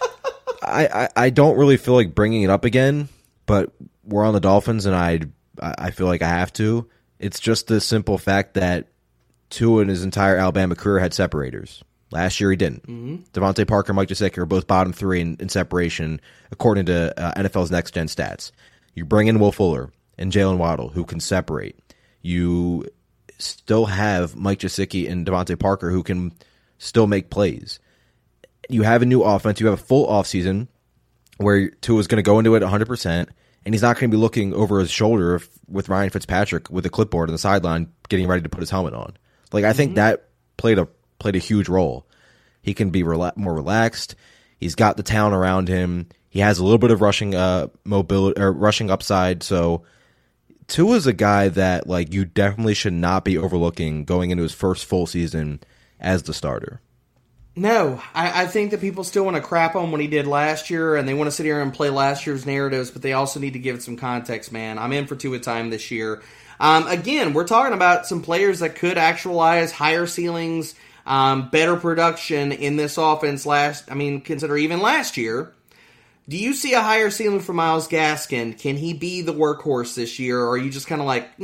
I, I I don't really feel like bringing it up again, but we're on the Dolphins and I I feel like I have to. It's just the simple fact that Tua in his entire Alabama career had separators. Last year he didn't. Mm-hmm. Devontae Parker and Mike Gesicki are both bottom three in, in separation, according to uh, N F L's Next Gen Stats. You bring in Will Fuller and Jalen Waddle, who can separate. You still have Mike Gesicki and Devontae Parker, who can still make plays. You have a new offense. You have a full offseason where Tua's going to go into it one hundred percent, and he's not going to be looking over his shoulder if, with Ryan Fitzpatrick with a clipboard on the sideline getting ready to put his helmet on. Like I think mm-hmm. that played a played a huge role. He can be rela- more relaxed. He's got the talent around him. He has a little bit of rushing uh mobility or rushing upside. So Tua's a guy that like you definitely should not be overlooking going into his first full season as the starter. No, I, I think that people still want to crap on what he did last year, and they want to sit here and play last year's narratives, but they also need to give it some context, man. I'm in for Tua time this year. Um, again, we're talking about some players that could actualize higher ceilings, Um, better production in this offense last, I mean, consider even last year. Do you see a higher ceiling for Myles Gaskin? Can he be the workhorse this year? Or are you just kind of like,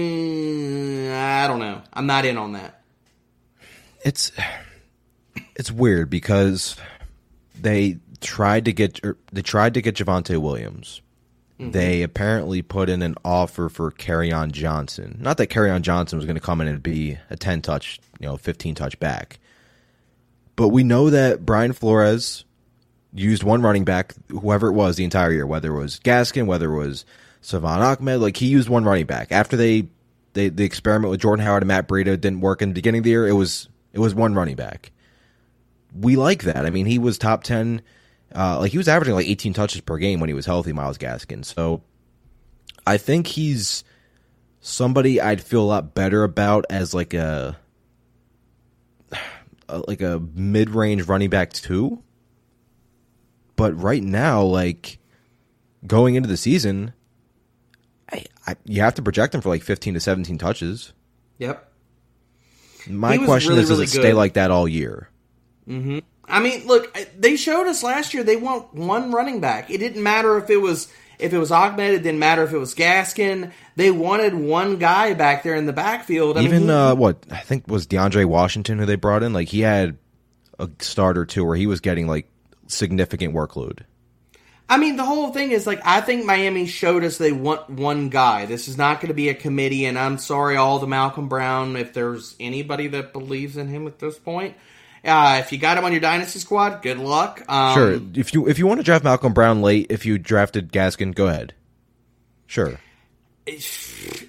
mm, I don't know. I'm not in on that. It's, it's weird because they tried to get, they tried to get Javonte Williams. Mm-hmm. They apparently put in an offer for Kerryon Johnson. Not that Kerryon Johnson was going to come in and be a ten-touch, you know, fifteen-touch back. But we know that Brian Flores used one running back, whoever it was, the entire year, whether it was Gaskin, whether it was Savon Ahmed. Like, he used one running back. After they, they the experiment with Jordan Howard and Matt Breida didn't work in the beginning of the year, it was it was one running back. We like that. I mean, he was top ten. Uh, like he was averaging like eighteen touches per game when he was healthy, Myles Gaskin. So I think he's somebody I'd feel a lot better about as like a, a like a mid-range running back too. But right now, like going into the season, I, I you have to project him for like fifteen to seventeen touches. Yep. My question really, is, does really it stay good. like that all year? Mm-hmm. I mean, look, they showed us last year they want one running back. It didn't matter if it was if it was Ahmed. It didn't matter if it was Gaskin. They wanted one guy back there in the backfield. I Even mean, he, uh, what I think was DeAndre Washington who they brought in. Like he had a start or two where he was getting like significant workload. I mean, the whole thing is like I think Miami showed us they want one guy. This is not going to be a committee. And I'm sorry, all the Malcolm Brown, if there's anybody that believes in him at this point. Uh, if you got him on your dynasty squad, good luck. Um, sure. If you if you want to draft Malcolm Brown late, if you drafted Gaskin, go ahead. Sure.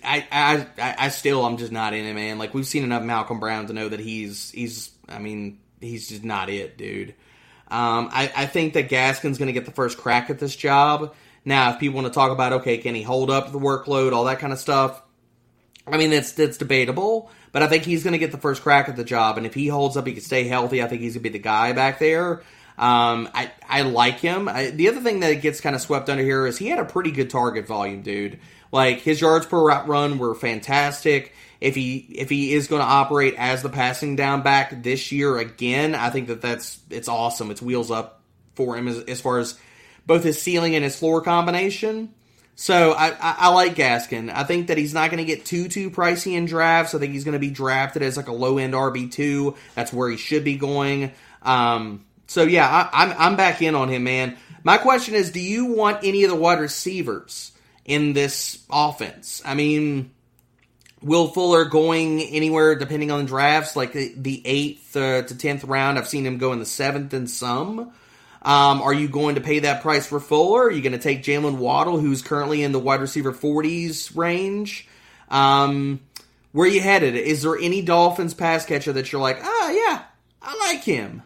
I, I, I, I still, I'm just not in it, man. Like, we've seen enough Malcolm Brown to know that he's, he's, I mean, he's just not it, dude. Um, I, I think that Gaskin's going to get the first crack at this job. Now, if people want to talk about, okay, can he hold up the workload, all that kind of stuff, I mean, that's, that's debatable. But I think he's going to get the first crack at the job. And if he holds up, he can stay healthy, I think he's going to be the guy back there. Um, I, I like him. I, the other thing that gets kind of swept under here is he had a pretty good target volume, dude. Like, his yards per route run were fantastic. If he if he is going to operate as the passing down back this year again, I think that that's it's awesome. It's wheels up for him as, as far as both his ceiling and his floor combination. So I, I, I like Gaskin. I think that he's not going to get too, too pricey in drafts. I think he's going to be drafted as like a low-end R B two. That's where he should be going. Um, so, yeah, I, I'm, I'm back in on him, man. My question is, do you want any of the wide receivers in this offense? I mean, Will Fuller going anywhere depending on the drafts, like the, the eighth uh, to tenth round. I've seen him go in the seventh in some. Um, are you going to pay that price for Fuller? Are you going to take Jalen Waddle, who's currently in the wide receiver forties range? Um, where are you headed? Is there any Dolphins pass catcher that you're like, ah, yeah, I like him?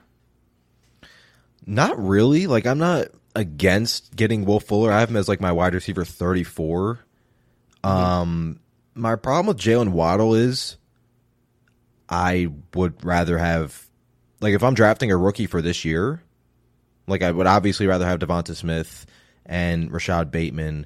Not really. Like, I'm not against getting Will Fuller. I have him as like my wide receiver thirty-four. Mm-hmm. Um, my problem with Jalen Waddle is I would rather have, like, if I'm drafting a rookie for this year, like, I would obviously rather have Devonta Smith and Rashad Bateman.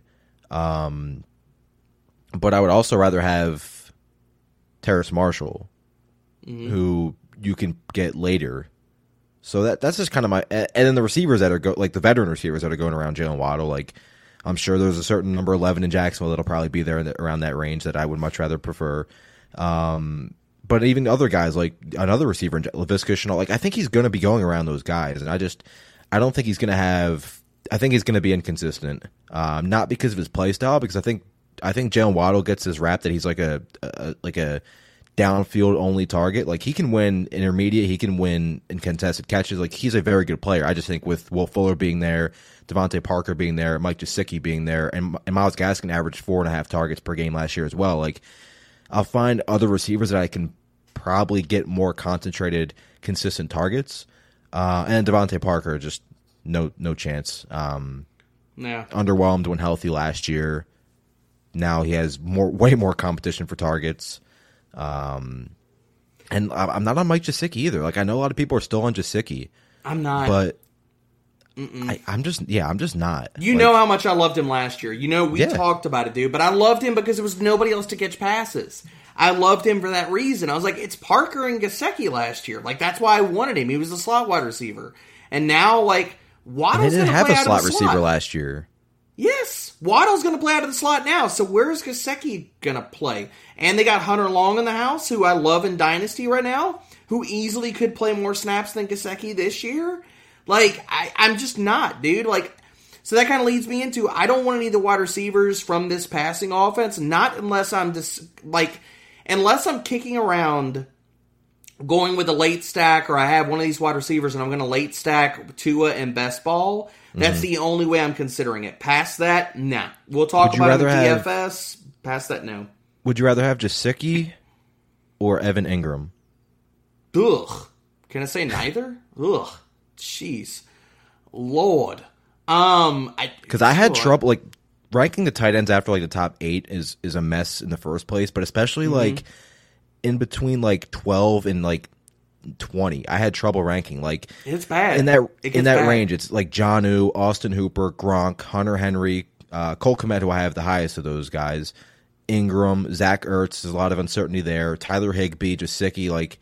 Um, but I would also rather have Terrace Marshall, mm-hmm. who you can get later. So that that's just kind of my... And then the receivers that are... Go, like, the veteran receivers that are going around Jalen Waddle, like, I'm sure there's a certain number eleven in Jacksonville that'll probably be there in the, around that range that I would much rather prefer. Um, but even other guys, like another receiver, Laviska Shenault, like, I think he's going to be going around those guys. And I just... I don't think he's going to have... I think he's going to be inconsistent. Um, not because of his play style, because I think I think Jalen Waddle gets his rap that he's like a, a like a downfield only target. Like, he can win intermediate, he can win in contested catches. Like, he's a very good player. I just think with Will Fuller being there, Devontae Parker being there, Mike Gesicki being there, and, and Myles Gaskin averaged four and a half targets per game last year as well. Like, I'll find other receivers that I can probably get more concentrated, consistent targets. Uh, and Devontae Parker, just no no chance. Um, yeah. Underwhelmed when healthy last year. Now he has more, way more competition for targets. Um, and I'm not on Mike Gesicki either. Like, I know a lot of people are still on Gesicki. I'm not. But I, I'm just, yeah, I'm just not. You like, know how much I loved him last year. You know, we yeah. talked about it, dude. But I loved him because there was nobody else to catch passes. I loved him for that reason. I was like, it's Parker and Gesicki last year. Like, that's why I wanted him. He was a slot wide receiver. And now, like, Waddle's going to play out of the slot. They didn't have a slot receiver last year. Yes. Waddle's going to play out of the slot now. So where's Gesicki going to play? And they got Hunter Long in the house, who I love in Dynasty right now, who easily could play more snaps than Gesicki this year. Like, I, I'm just not, dude. Like, so that kind of leads me into, I don't want any of the wide receivers from this passing offense, not unless I'm just, like, unless I'm kicking around going with a late stack, or I have one of these wide receivers and I'm going to late stack Tua and Best Ball. That's mm-hmm. the only way I'm considering it. Past that, nah. We'll talk about it in D F S. Have, Past that, no. Would you rather have Gesicki or Evan Ingram? Ugh. Can I say neither? Ugh. Jeez. Lord. Um, I Because I had ugh. trouble, like, ranking the tight ends after, like, the top eight is, is a mess in the first place, but especially, mm-hmm. like, in between, like, twelve and, like, twenty, I had trouble ranking. Like, it's bad. In that it in that bad. range, it's like Jonnu, Austin Hooper, Gronk, Hunter Henry, uh, Cole Kmet, who I have the highest of those guys, Ingram, Zach Ertz. There's a lot of uncertainty there. Tyler Higbee, Gesicki, like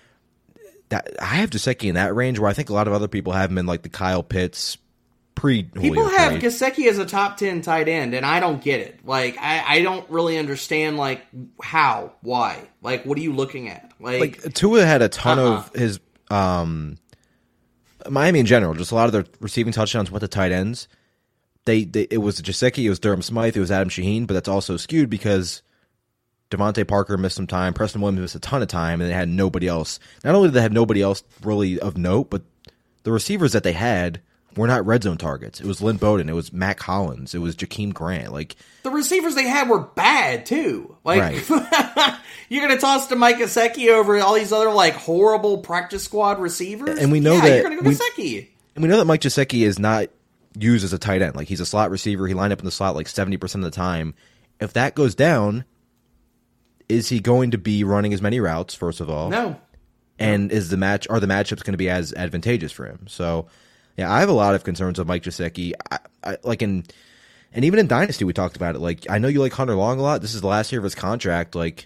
that. I have Gesicki in that range where I think a lot of other people have him in like the Kyle Pitts pre. People have Gesicki as a top ten tight end, and I don't get it. Like, I, I don't really understand, like, how, why, like, what are you looking at? Like, like Tua had a ton uh-uh. of his um, Miami in general, just a lot of their receiving touchdowns went to tight ends. They, they it was Gesicki, it was Durham Smythe, it was Adam Shaheen, but that's also skewed because Devontae Parker missed some time, Preston Williams missed a ton of time, and they had nobody else. Not only did they have nobody else really of note, but the receivers that they had were not red zone targets. It was Lynn Bowden. It was Matt Collins. It was Jakeem Grant. Like the receivers they had were bad too. Like right. you're gonna toss to Mike Gesicki over all these other like horrible practice squad receivers, and we know yeah, that you're gonna go we, Gesicki. And we know that Mike Gesicki is not used as a tight end. Like he's a slot receiver. He lined up in the slot like seventy percent of the time. If that goes down, is he going to be running as many routes? First of all, no. And is the match are the matchups going to be as advantageous for him? So, yeah, I have a lot of concerns with Mike Gesicki. I, I, like in, and even in Dynasty, we talked about it. Like I know you like Hunter Long a lot. This is the last year of his contract. Like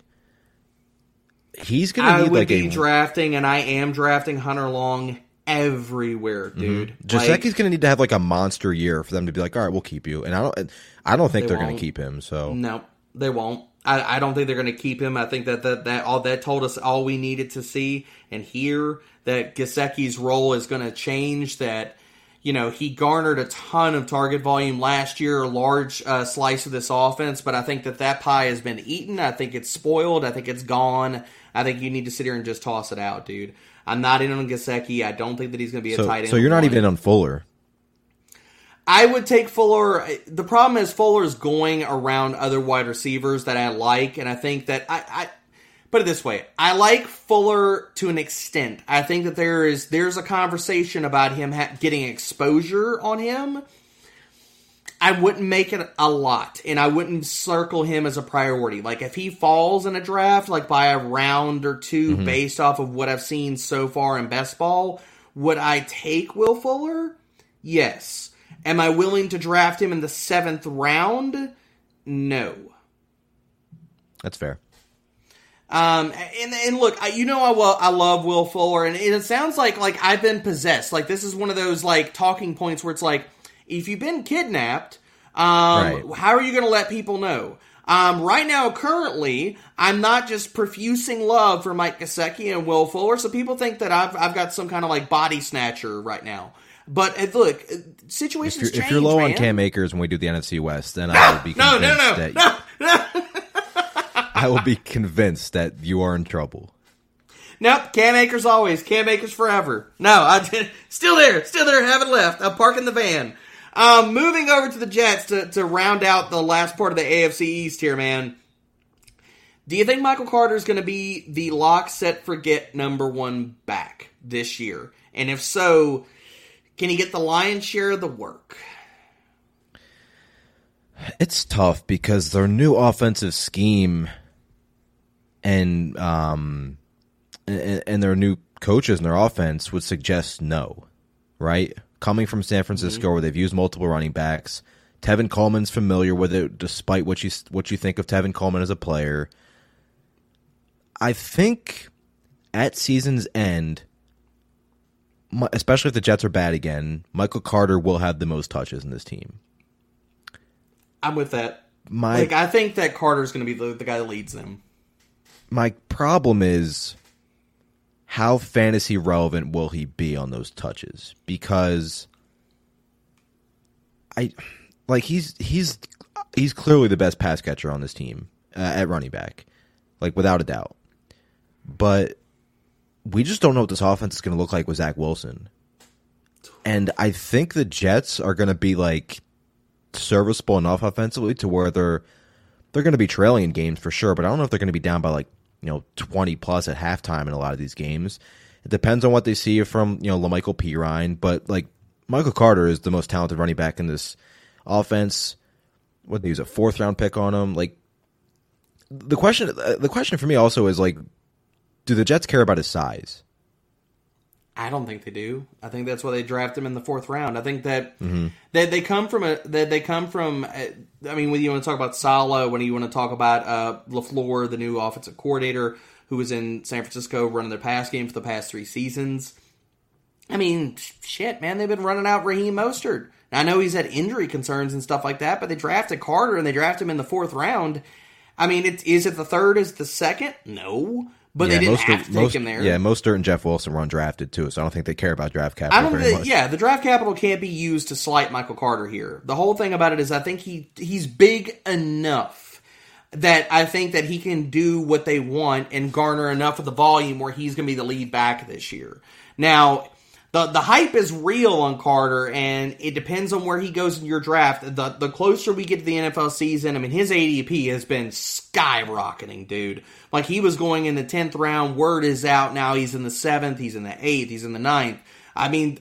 he's going to need I would like be a drafting, and I am drafting Hunter Long everywhere, dude. Mm-hmm. Gesicki's like, going to need to have like a monster year for them to be like, all right, we'll keep you. And I don't, I don't think They they are going won't. to keep him. So no, they won't. I, I don't think they're going to keep him. I think that, that that all that told us all we needed to see and hear, that Gesicki's role is going to change. That, you know, he garnered a ton of target volume last year, a large uh, slice of this offense, but I think that that pie has been eaten. I think it's spoiled. I think it's gone. I think you need to sit here and just toss it out, dude. I'm not in on Gesicki. I don't think that he's going to be a so, tight end. so you're not one. even in on Fuller. I would take Fuller. The problem is Fuller is going around other wide receivers that I like, and I think that I, I put it this way: I like Fuller to an extent. I think that there is there's a conversation about him ha- getting exposure on him. I wouldn't make it a lot, and I wouldn't circle him as a priority. Like if he falls in a draft, like by a round or two, mm-hmm. based off of what I've seen so far in best ball, would I take Will Fuller? Yes. Am I willing to draft him in the seventh round? No. That's fair. Um, and, and look, I, you know I, well, I love Will Fuller, and it sounds like like I've been possessed. Like this is one of those like talking points where it's like, if you've been kidnapped, um, right. how are you going to let people know? Um, right now, currently, I'm not just profusing love for Mike Gesicki and Will Fuller, so people think that I've I've got some kind of like body snatcher right now. But uh, look, situations if you're, change. If you're low man. on Cam Akers when we do the N F C West, then I will be no, convinced no, no, that no, no. I will be convinced that you are in trouble. Nope, Cam Akers always, Cam Akers forever. No, I still there, still there, haven't left. I'm parking the van. Um, moving over to the Jets to to round out the last part of the A F C East here, man. Do you think Michael Carter is going to be the lock, set, forget number one back this year? And if so, can he get the lion's share of the work? It's tough because their new offensive scheme and um and, and their new coaches and their offense would suggest no, right? Coming from San Francisco, mm-hmm. where they've used multiple running backs, Tevin Coleman's familiar with it, despite what you what you think of Tevin Coleman as a player. I think at season's end, especially if the Jets are bad again, Michael Carter will have the most touches in this team. I'm with that. My, like, I think that Carter's going to be the, the guy that leads them. My problem is, how fantasy relevant will he be on those touches? Because I like he's he's he's clearly the best pass catcher on this team uh, at running back, like without a doubt. But we just don't know what this offense is going to look like with Zach Wilson. And I think the Jets are going to be like serviceable enough offensively to where they're they're going to be trailing in games for sure, but I don't know if they're going to be down by like, you know, twenty plus at halftime in a lot of these games. It depends on what they see from, you know, LaMichael Pirine, but like Michael Carter is the most talented running back in this offense. What, they use a fourth round pick on him? Like the question the question for me also is like, do the Jets care about his size? I don't think they do. I think that's why they draft him in the fourth round. I think that mm-hmm. that they come from a that they come from. A, I mean, when you want to talk about Saleh, when you want to talk about uh, LaFleur, the new offensive coordinator who was in San Francisco running their pass game for the past three seasons. I mean, shit, man, they've been running out Raheem Mostert. Now, I know he's had injury concerns and stuff like that, but they drafted Carter and they drafted him in the fourth round. I mean, it, is it the third? Is it the second? No. But yeah, they didn't Mostert, have to take most, him there. Yeah, Mostert and Jeff Wilson were undrafted too, so I don't think they care about draft capital I don't very think, much. Yeah, the draft capital can't be used to slight Michael Carter here. The whole thing about it is I think he he's big enough that I think that he can do what they want and garner enough of the volume where he's going to be the lead back this year. Now, the the hype is real on Carter, and it depends on where he goes in your draft. The the closer we get to the N F L season, I mean, his A D P has been skyrocketing, dude. Like, he was going in the tenth round. Word is out now. He's in the seventh. He's in the eighth. He's in the ninth. I mean,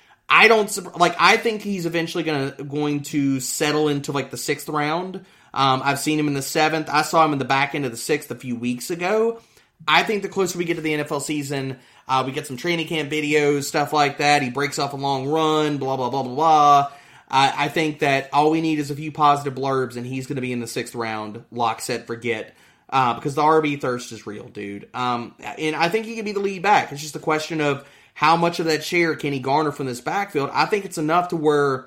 I don't like. I think he's eventually gonna going to settle into like the sixth round. Um, I've seen him in the seventh. I saw him in the back end of the sixth a few weeks ago. I think the closer we get to the N F L season, uh, we get some training camp videos, stuff like that. He breaks off a long run, blah, blah, blah, blah, blah. Uh, I think that all we need is a few positive blurbs, and he's going to be in the sixth round, lock, set, forget, uh, because the R B thirst is real, dude. Um, and I think he can be the lead back. It's just a question of how much of that share can he garner from this backfield. I think it's enough to where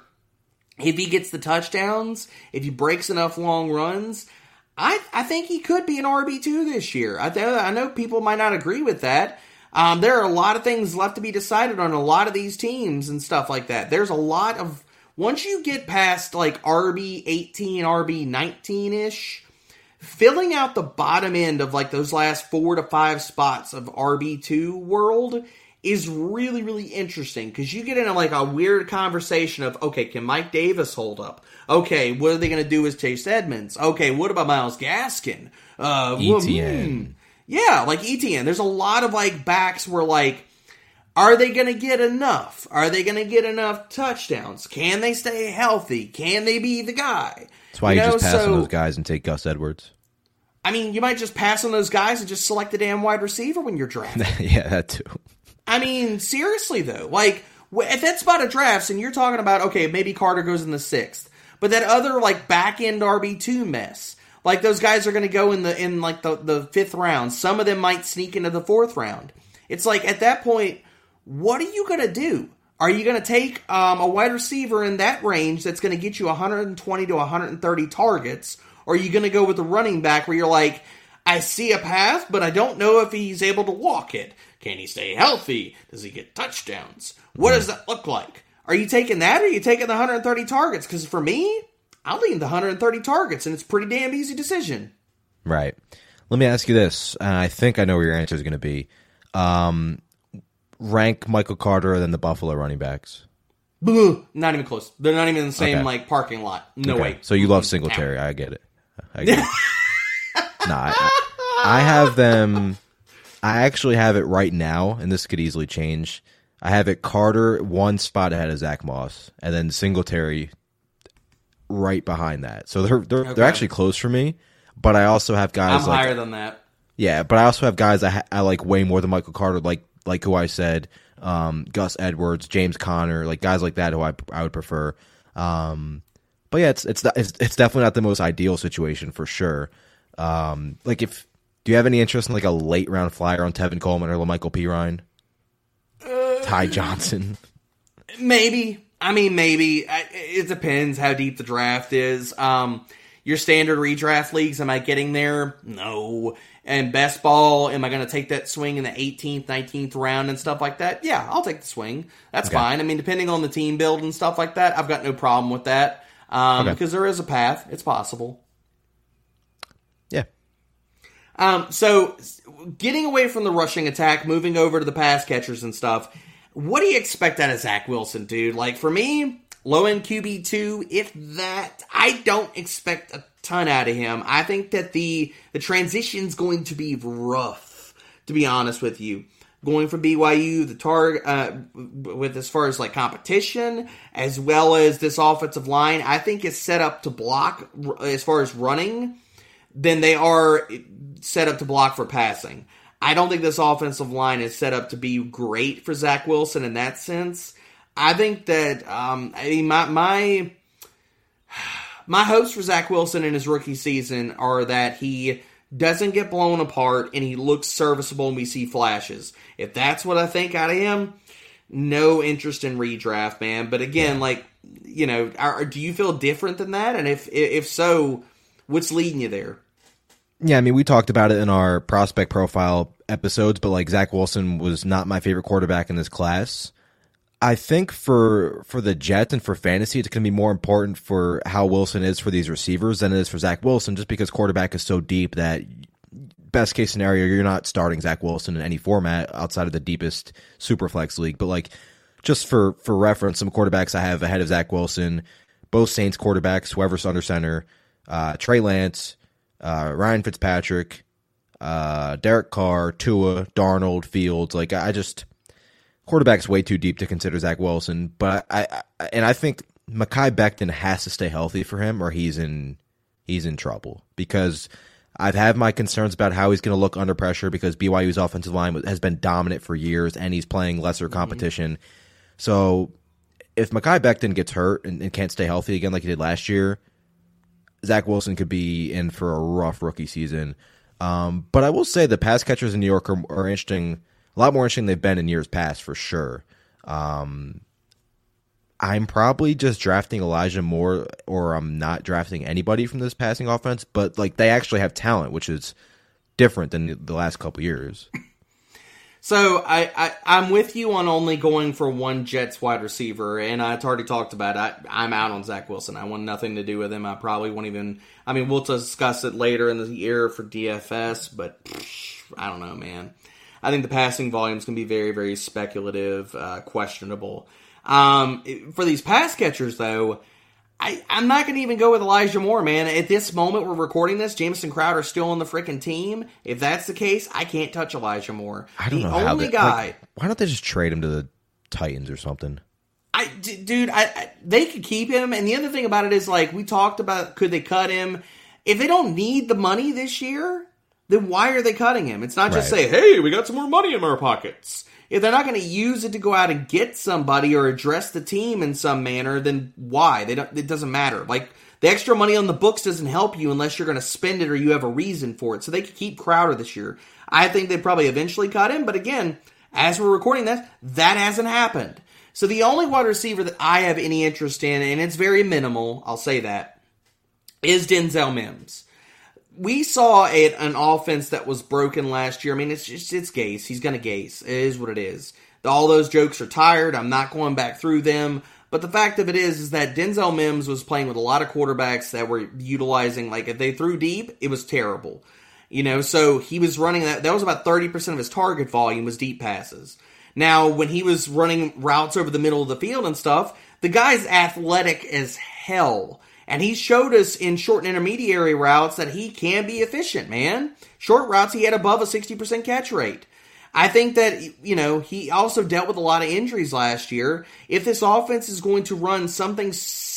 if he gets the touchdowns, if he breaks enough long runs, I, I think he could be an R B two this year. I, I know people might not agree with that. Um, there are a lot of things left to be decided on a lot of these teams and stuff like that. There's a lot of... Once you get past like R B eighteen, R B nineteen-ish, filling out the bottom end of like those last four to five spots of R B two world is really, really interesting, because you get into like a weird conversation of, okay, can Mike Davis hold up? Okay, what are they going to do with Chase Edmonds? Okay, what about Myles Gaskin? Uh, E T N. Hmm. Yeah, like E T N. There's a lot of like backs where like, are they going to get enough? Are they going to get enough touchdowns? Can they stay healthy? Can they be the guy? That's why you, you know, just pass so, on those guys and take Gus Edwards. I mean, you might just pass on those guys and just select the damn wide receiver when you're drafting. Yeah, that too. I mean, seriously though, like, if that spot of drafts and you're talking about, okay, maybe Carter goes in the sixth, but that other like back end R B two mess, like those guys are going to go in the in like the, the fifth round. Some of them might sneak into the fourth round. It's like at that point, what are you going to do? Are you going to take um, a wide receiver in that range that's going to get you one hundred twenty to one hundred thirty targets, or are you going to go with a running back where you're like, I see a path, but I don't know if he's able to walk it. Can he stay healthy? Does he get touchdowns? What does that look like? Are you taking that, or are you taking the one hundred thirty targets? Because for me, I'll lean the one hundred thirty targets, and it's a pretty damn easy decision. Right. Let me ask you this. Uh, I think I know where your answer is going to be. Um, rank Michael Carter than the Buffalo running backs. Boo, not even close. They're not even in the same Okay. like parking lot. No Okay. way. So you love Singletary. I get it. I get it. Nah, I, I have them... I actually have it right now, and this could easily change. I have it Carter one spot ahead of Zach Moss, and then Singletary right behind that. So they're they're, Okay. they're actually close for me, but I also have guys I'm like... higher than that. Yeah, but I also have guys I, ha- I like way more than Michael Carter, like like who I said, um, Gus Edwards, James Conner, like guys like that who I I would prefer. Um, but yeah, it's it's it's it's definitely not the most ideal situation for sure. Um, like if do you have any interest in like a late round flyer on Tevin Coleman or LaMichael Pirine? Uh, Ty Johnson, maybe. I mean, maybe. It depends how deep the draft is. Um, your standard redraft leagues, am I getting there? No. And best ball, am I going to take that swing in the eighteenth, nineteenth round and stuff like that? Yeah, I'll take the swing. That's Okay. fine. I mean, depending on the team build and stuff like that, I've got no problem with that. Um, Okay. because there is a path. It's possible. yeah. Um, so, getting away from the rushing attack, moving over to the pass catchers and stuff, what do you expect out of Zach Wilson, dude? Like, for me, low-end Q B two, if that, I don't expect a ton out of him. I think that the, the transition's going to be rough, to be honest with you. Going from B Y U, the target, uh, with as far as, like, competition, as well as this offensive line, I think is set up to block as far as running than they are set up to block for passing. I don't think this offensive line is set up to be great for Zach Wilson in that sense. I think that, um, I mean, my, my, my hopes for Zach Wilson in his rookie season are that he doesn't get blown apart and he looks serviceable and we see flashes. If that's what I think out of him, no interest in redraft, man. But again, like, you know, are, do you feel different than that? And if, if so, what's leading you there? Yeah, I mean, we talked about it in our prospect profile episodes, but like Zach Wilson was not my favorite quarterback in this class. I think for for the Jets and for fantasy, it's going to be more important for how Wilson is for these receivers than it is for Zach Wilson, just because quarterback is so deep that best case scenario, you're not starting Zach Wilson in any format outside of the deepest Superflex league. But like just for, for reference, some quarterbacks I have ahead of Zach Wilson, both Saints quarterbacks, whoever's under center, uh, Trey Lance, uh, Ryan Fitzpatrick, uh, Derek Carr, Tua, Darnold, Fields. Like, I just, quarterback's way too deep to consider Zach Wilson. But I, I and I think Mekhi Becton has to stay healthy for him, or he's in he's in trouble, because I've had my concerns about how he's going to look under pressure, because B Y U's offensive line has been dominant for years, and he's playing lesser competition. Mm-hmm. So if Mekhi Becton gets hurt and, and can't stay healthy again like he did last year, Zach Wilson could be in for a rough rookie season. Um, but I will say the pass catchers in New York are, are interesting, a lot more interesting than they've been in years past, for sure. Um, I'm probably just drafting Elijah Moore, or I'm not drafting anybody from this passing offense, but like they actually have talent, which is different than the last couple years. So I, I, I'm with you on only going for one Jets wide receiver, and I've already talked about it. I, I'm out on Zach Wilson. I want nothing to do with him. I probably won't even, I mean, we'll discuss it later in the year for D F S, but psh, I don't know, man. I think the passing volume is going to be very, very speculative, uh, questionable. Um, for these pass catchers, though, I, I'm not going to even go with Elijah Moore, man. At this moment we're recording this, Jamison Crowder is still on the freaking team. If that's the case, I can't touch Elijah Moore. I don't the know only how they, guy. Like, why don't they just trade him to the Titans or something? I, d- dude, I, I, they could keep him. And the other thing about it is, like, we talked about, could they cut him? If they don't need the money this year, then why are they cutting him? It's not just Right. say, hey, we got some more money in our pockets. If they're not going to use it to go out and get somebody or address the team in some manner, then why? They don't. It doesn't matter. Like, the extra money on the books doesn't help you unless you're going to spend it or you have a reason for it. So they could keep Crowder this year. I think they probably eventually cut him, but again, as we're recording this, that hasn't happened. So the only wide receiver that I have any interest in, and it's very minimal, I'll say that, is Denzel Mims. We saw a, an offense that was broken last year. I mean, it's just, it's Gase. He's going to Gase. It is what it is. All those jokes are tired. I'm not going back through them. But the fact of it is, is that Denzel Mims was playing with a lot of quarterbacks that were utilizing, like, if they threw deep, it was terrible. You know, so he was running that. That was about thirty percent of his target volume was deep passes. Now, when he was running routes over the middle of the field and stuff, the guy's athletic as hell. And he showed us in short and intermediary routes that he can be efficient, man. Short routes, he had above a sixty percent catch rate. I think that, you know, he also dealt with a lot of injuries last year. If this offense is going to run something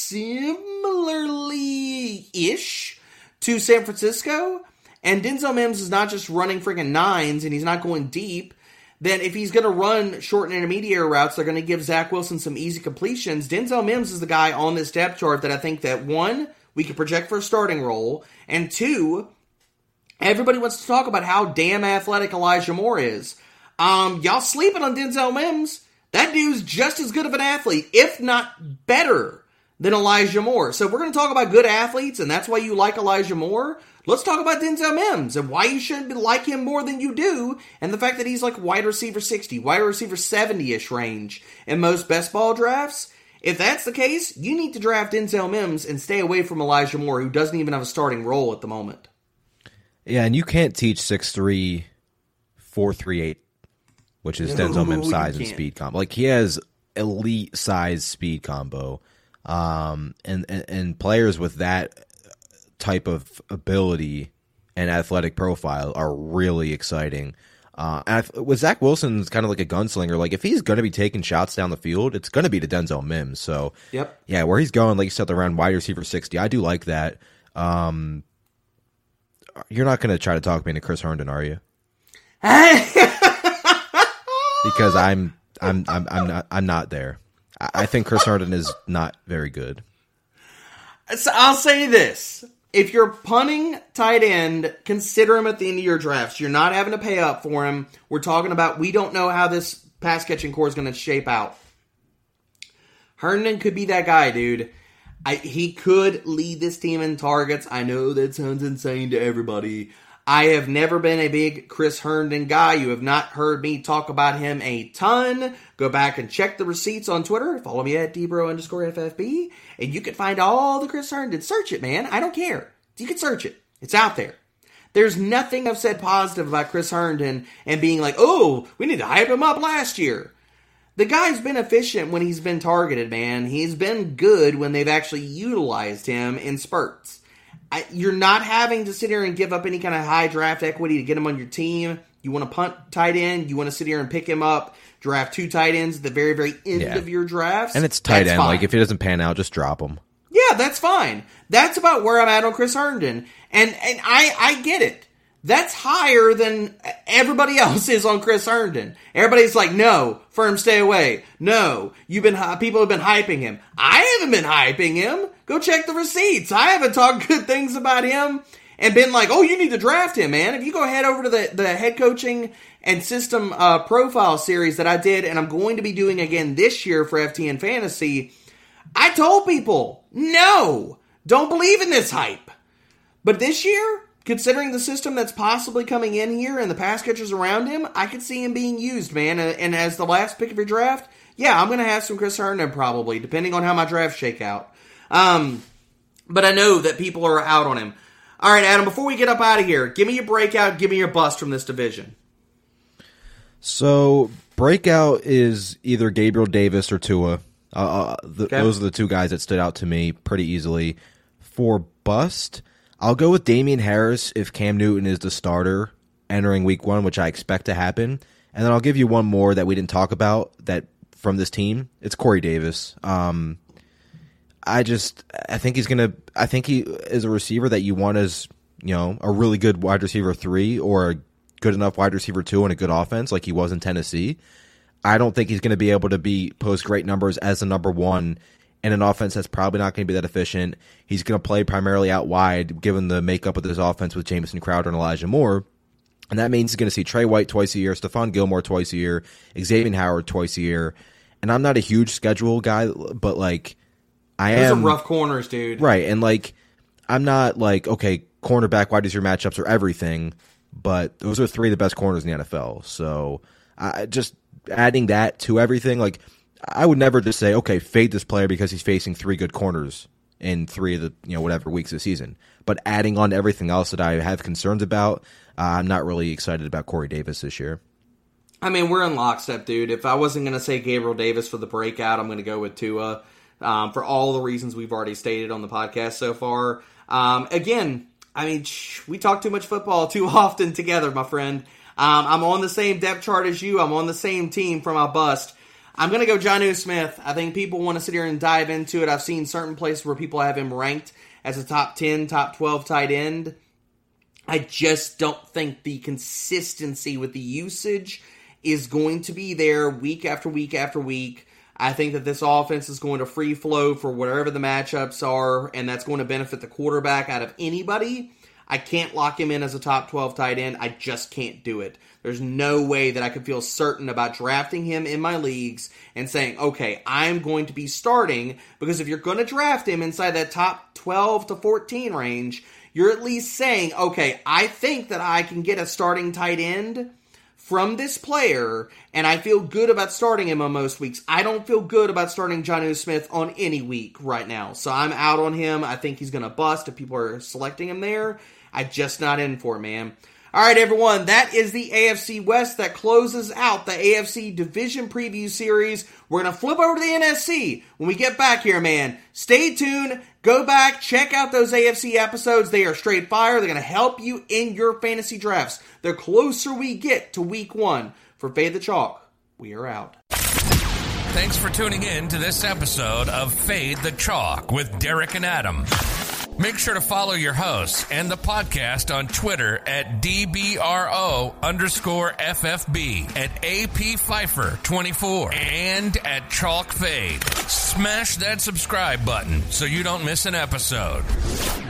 similarly-ish to San Francisco, and Denzel Mims is not just running freaking nines and he's not going deep, then if he's going to run short and intermediary routes, they're going to give Zach Wilson some easy completions. Denzel Mims is the guy on this depth chart that I think that, one, we could project for a starting role, and two, everybody wants to talk about how damn athletic Elijah Moore is. Um, y'all sleeping on Denzel Mims. That dude's just as good of an athlete, if not better, than Elijah Moore. So if we're going to talk about good athletes, and that's why you like Elijah Moore, let's talk about Denzel Mims and why you shouldn't like him more than you do, and the fact that he's like wide receiver sixty, wide receiver seventy-ish range in most best ball drafts. If that's the case, you need to draft Denzel Mims and stay away from Elijah Moore, who doesn't even have a starting role at the moment. Yeah, and you can't teach six three, four three eight, which is No, Denzel Mims' size you and can't. speed combo. Like, he has elite size speed combo. Um, and, and, and players with that type of ability and athletic profile are really exciting. Uh, and I, with Zach Wilson's kind of like a gunslinger. Like, if he's going to be taking shots down the field, it's going to be to Denzel Mims. So, Yep. yeah, where he's going, like you said, around wide receiver sixty, I do like that. Um, you're not going to try to talk me into Chris Herndon, are you? Because I'm, I'm, I'm, I'm not, I'm not there. I, I think Chris Herndon is not very good. So I'll say this. If you're punting tight end, consider him at the end of your drafts. You're not having to pay up for him. We're talking about, we don't know how this pass catching core is going to shape out. Herndon could be that guy, dude. I, he could lead this team in targets. I know that sounds insane to everybody. I have never been a big Chris Herndon guy. You have not heard me talk about him a ton. Go back and check the receipts on Twitter. Follow me at Dbro underscore F F B. And you can find all the Chris Herndon. Search it, man. I don't care. You can search it. It's out there. There's nothing I've said positive about Chris Herndon and being like, oh, we need to hype him up last year. The guy's been efficient when he's been targeted, man. He's been good when they've actually utilized him in spurts. I, you're not having to sit here and give up any kind of high draft equity to get him on your team. You want to punt tight end, you want to sit here and pick him up, draft two tight ends at the very, very end Yeah. of your drafts. And it's tight that's end. fine. Like, if he doesn't pan out, just drop him. Yeah, that's fine. That's about where I'm at on Chris Herndon. And and I, I get it. That's higher than everybody else is on Chris Herndon. Everybody's like, no, firm, stay away. No, you've been people have been hyping him. I haven't been hyping him. Go check the receipts. I haven't talked good things about him and been like, oh, you need to draft him, man. If you go head over to the, the head coaching and system uh, profile series that I did, and I'm going to be doing again this year for F T N Fantasy, I told people, no, don't believe in this hype. But this year, considering the system that's possibly coming in here and the pass catchers around him, I could see him being used, man. And, and as the last pick of your draft, yeah, I'm going to have some Chris Herndon probably, depending on how my drafts shake out. Um, but I know that people are out on him. All right, Adam, before we get up out of here, give me your breakout, give me your bust from this division. So, breakout is either Gabriel Davis or Tua. Uh, the, Okay. Those are the two guys that stood out to me pretty easily. For bust, I'll go with Damian Harris if Cam Newton is the starter entering week one, which I expect to happen. And then I'll give you one more that we didn't talk about that from this team. It's Corey Davis. Um, I just, I think he's going to, I think he is a receiver that you want as, you know, a really good wide receiver three or a good enough wide receiver two and a good offense like he was in Tennessee. I don't think he's going to be able to be post great numbers as a number one in an offense that's probably not going to be that efficient. He's going to play primarily out wide, given the makeup of this offense with Jamison Crowder and Elijah Moore. And that means he's going to see Trey White twice a year, Stephon Gilmore twice a year, Xavier Howard twice a year. And I'm not a huge schedule guy, but like I Those am are rough corners, dude. right. And like I'm not like okay, cornerback, wide receiver matchups are everything, but those are three of the best corners in the N F L. So I just adding that to everything, like I would never just say okay, fade this player because he's facing three good corners in three of the you know whatever weeks of the season. But adding on to everything else that I have concerns about, uh, I'm not really excited about Corey Davis this year. I mean, we're in lockstep, dude. If I wasn't going to say Gabriel Davis for the breakout, I'm going to go with Tua um, for all the reasons we've already stated on the podcast so far. Um, again, I mean, shh, we talk too much football too often together, my friend. Um, I'm on the same depth chart as you. I'm on the same team for my bust. I'm going to go Jonnu Smith. I think people want to sit here and dive into it. I've seen certain places where people have him ranked as a top ten, top twelve tight end. I just don't think the consistency with the usage is going to be there week after week after week. I think that this offense is going to free flow for whatever the matchups are, and that's going to benefit the quarterback out of anybody. I can't lock him in as a top twelve tight end. I just can't do it. There's no way that I could feel certain about drafting him in my leagues and saying, okay, I'm going to be starting, because if you're going to draft him inside that top twelve to fourteen range, you're at least saying, okay, I think that I can get a starting tight end from this player, and I feel good about starting him on most weeks. I don't feel good about starting Jonnu Smith on any week right now, so I'm out on him. I think he's going to bust if people are selecting him there. I'm just not in for it, man. All right, everyone, that is the A F C West. That closes out the A F C Division Preview Series. We're going to flip over to the N F C when we get back here, man. Stay tuned. Go back. Check out those A F C episodes. They are straight fire. They're going to help you in your fantasy drafts. The closer we get to week one. For Fade the Chalk, we are out. Thanks for tuning in to this episode of Fade the Chalk with Derek and Adam. Make sure to follow your hosts and the podcast on Twitter at DBRO underscore FFB, at A P Pfeiffer twenty-four, and at Chalk Fade. Smash that subscribe button so you don't miss an episode.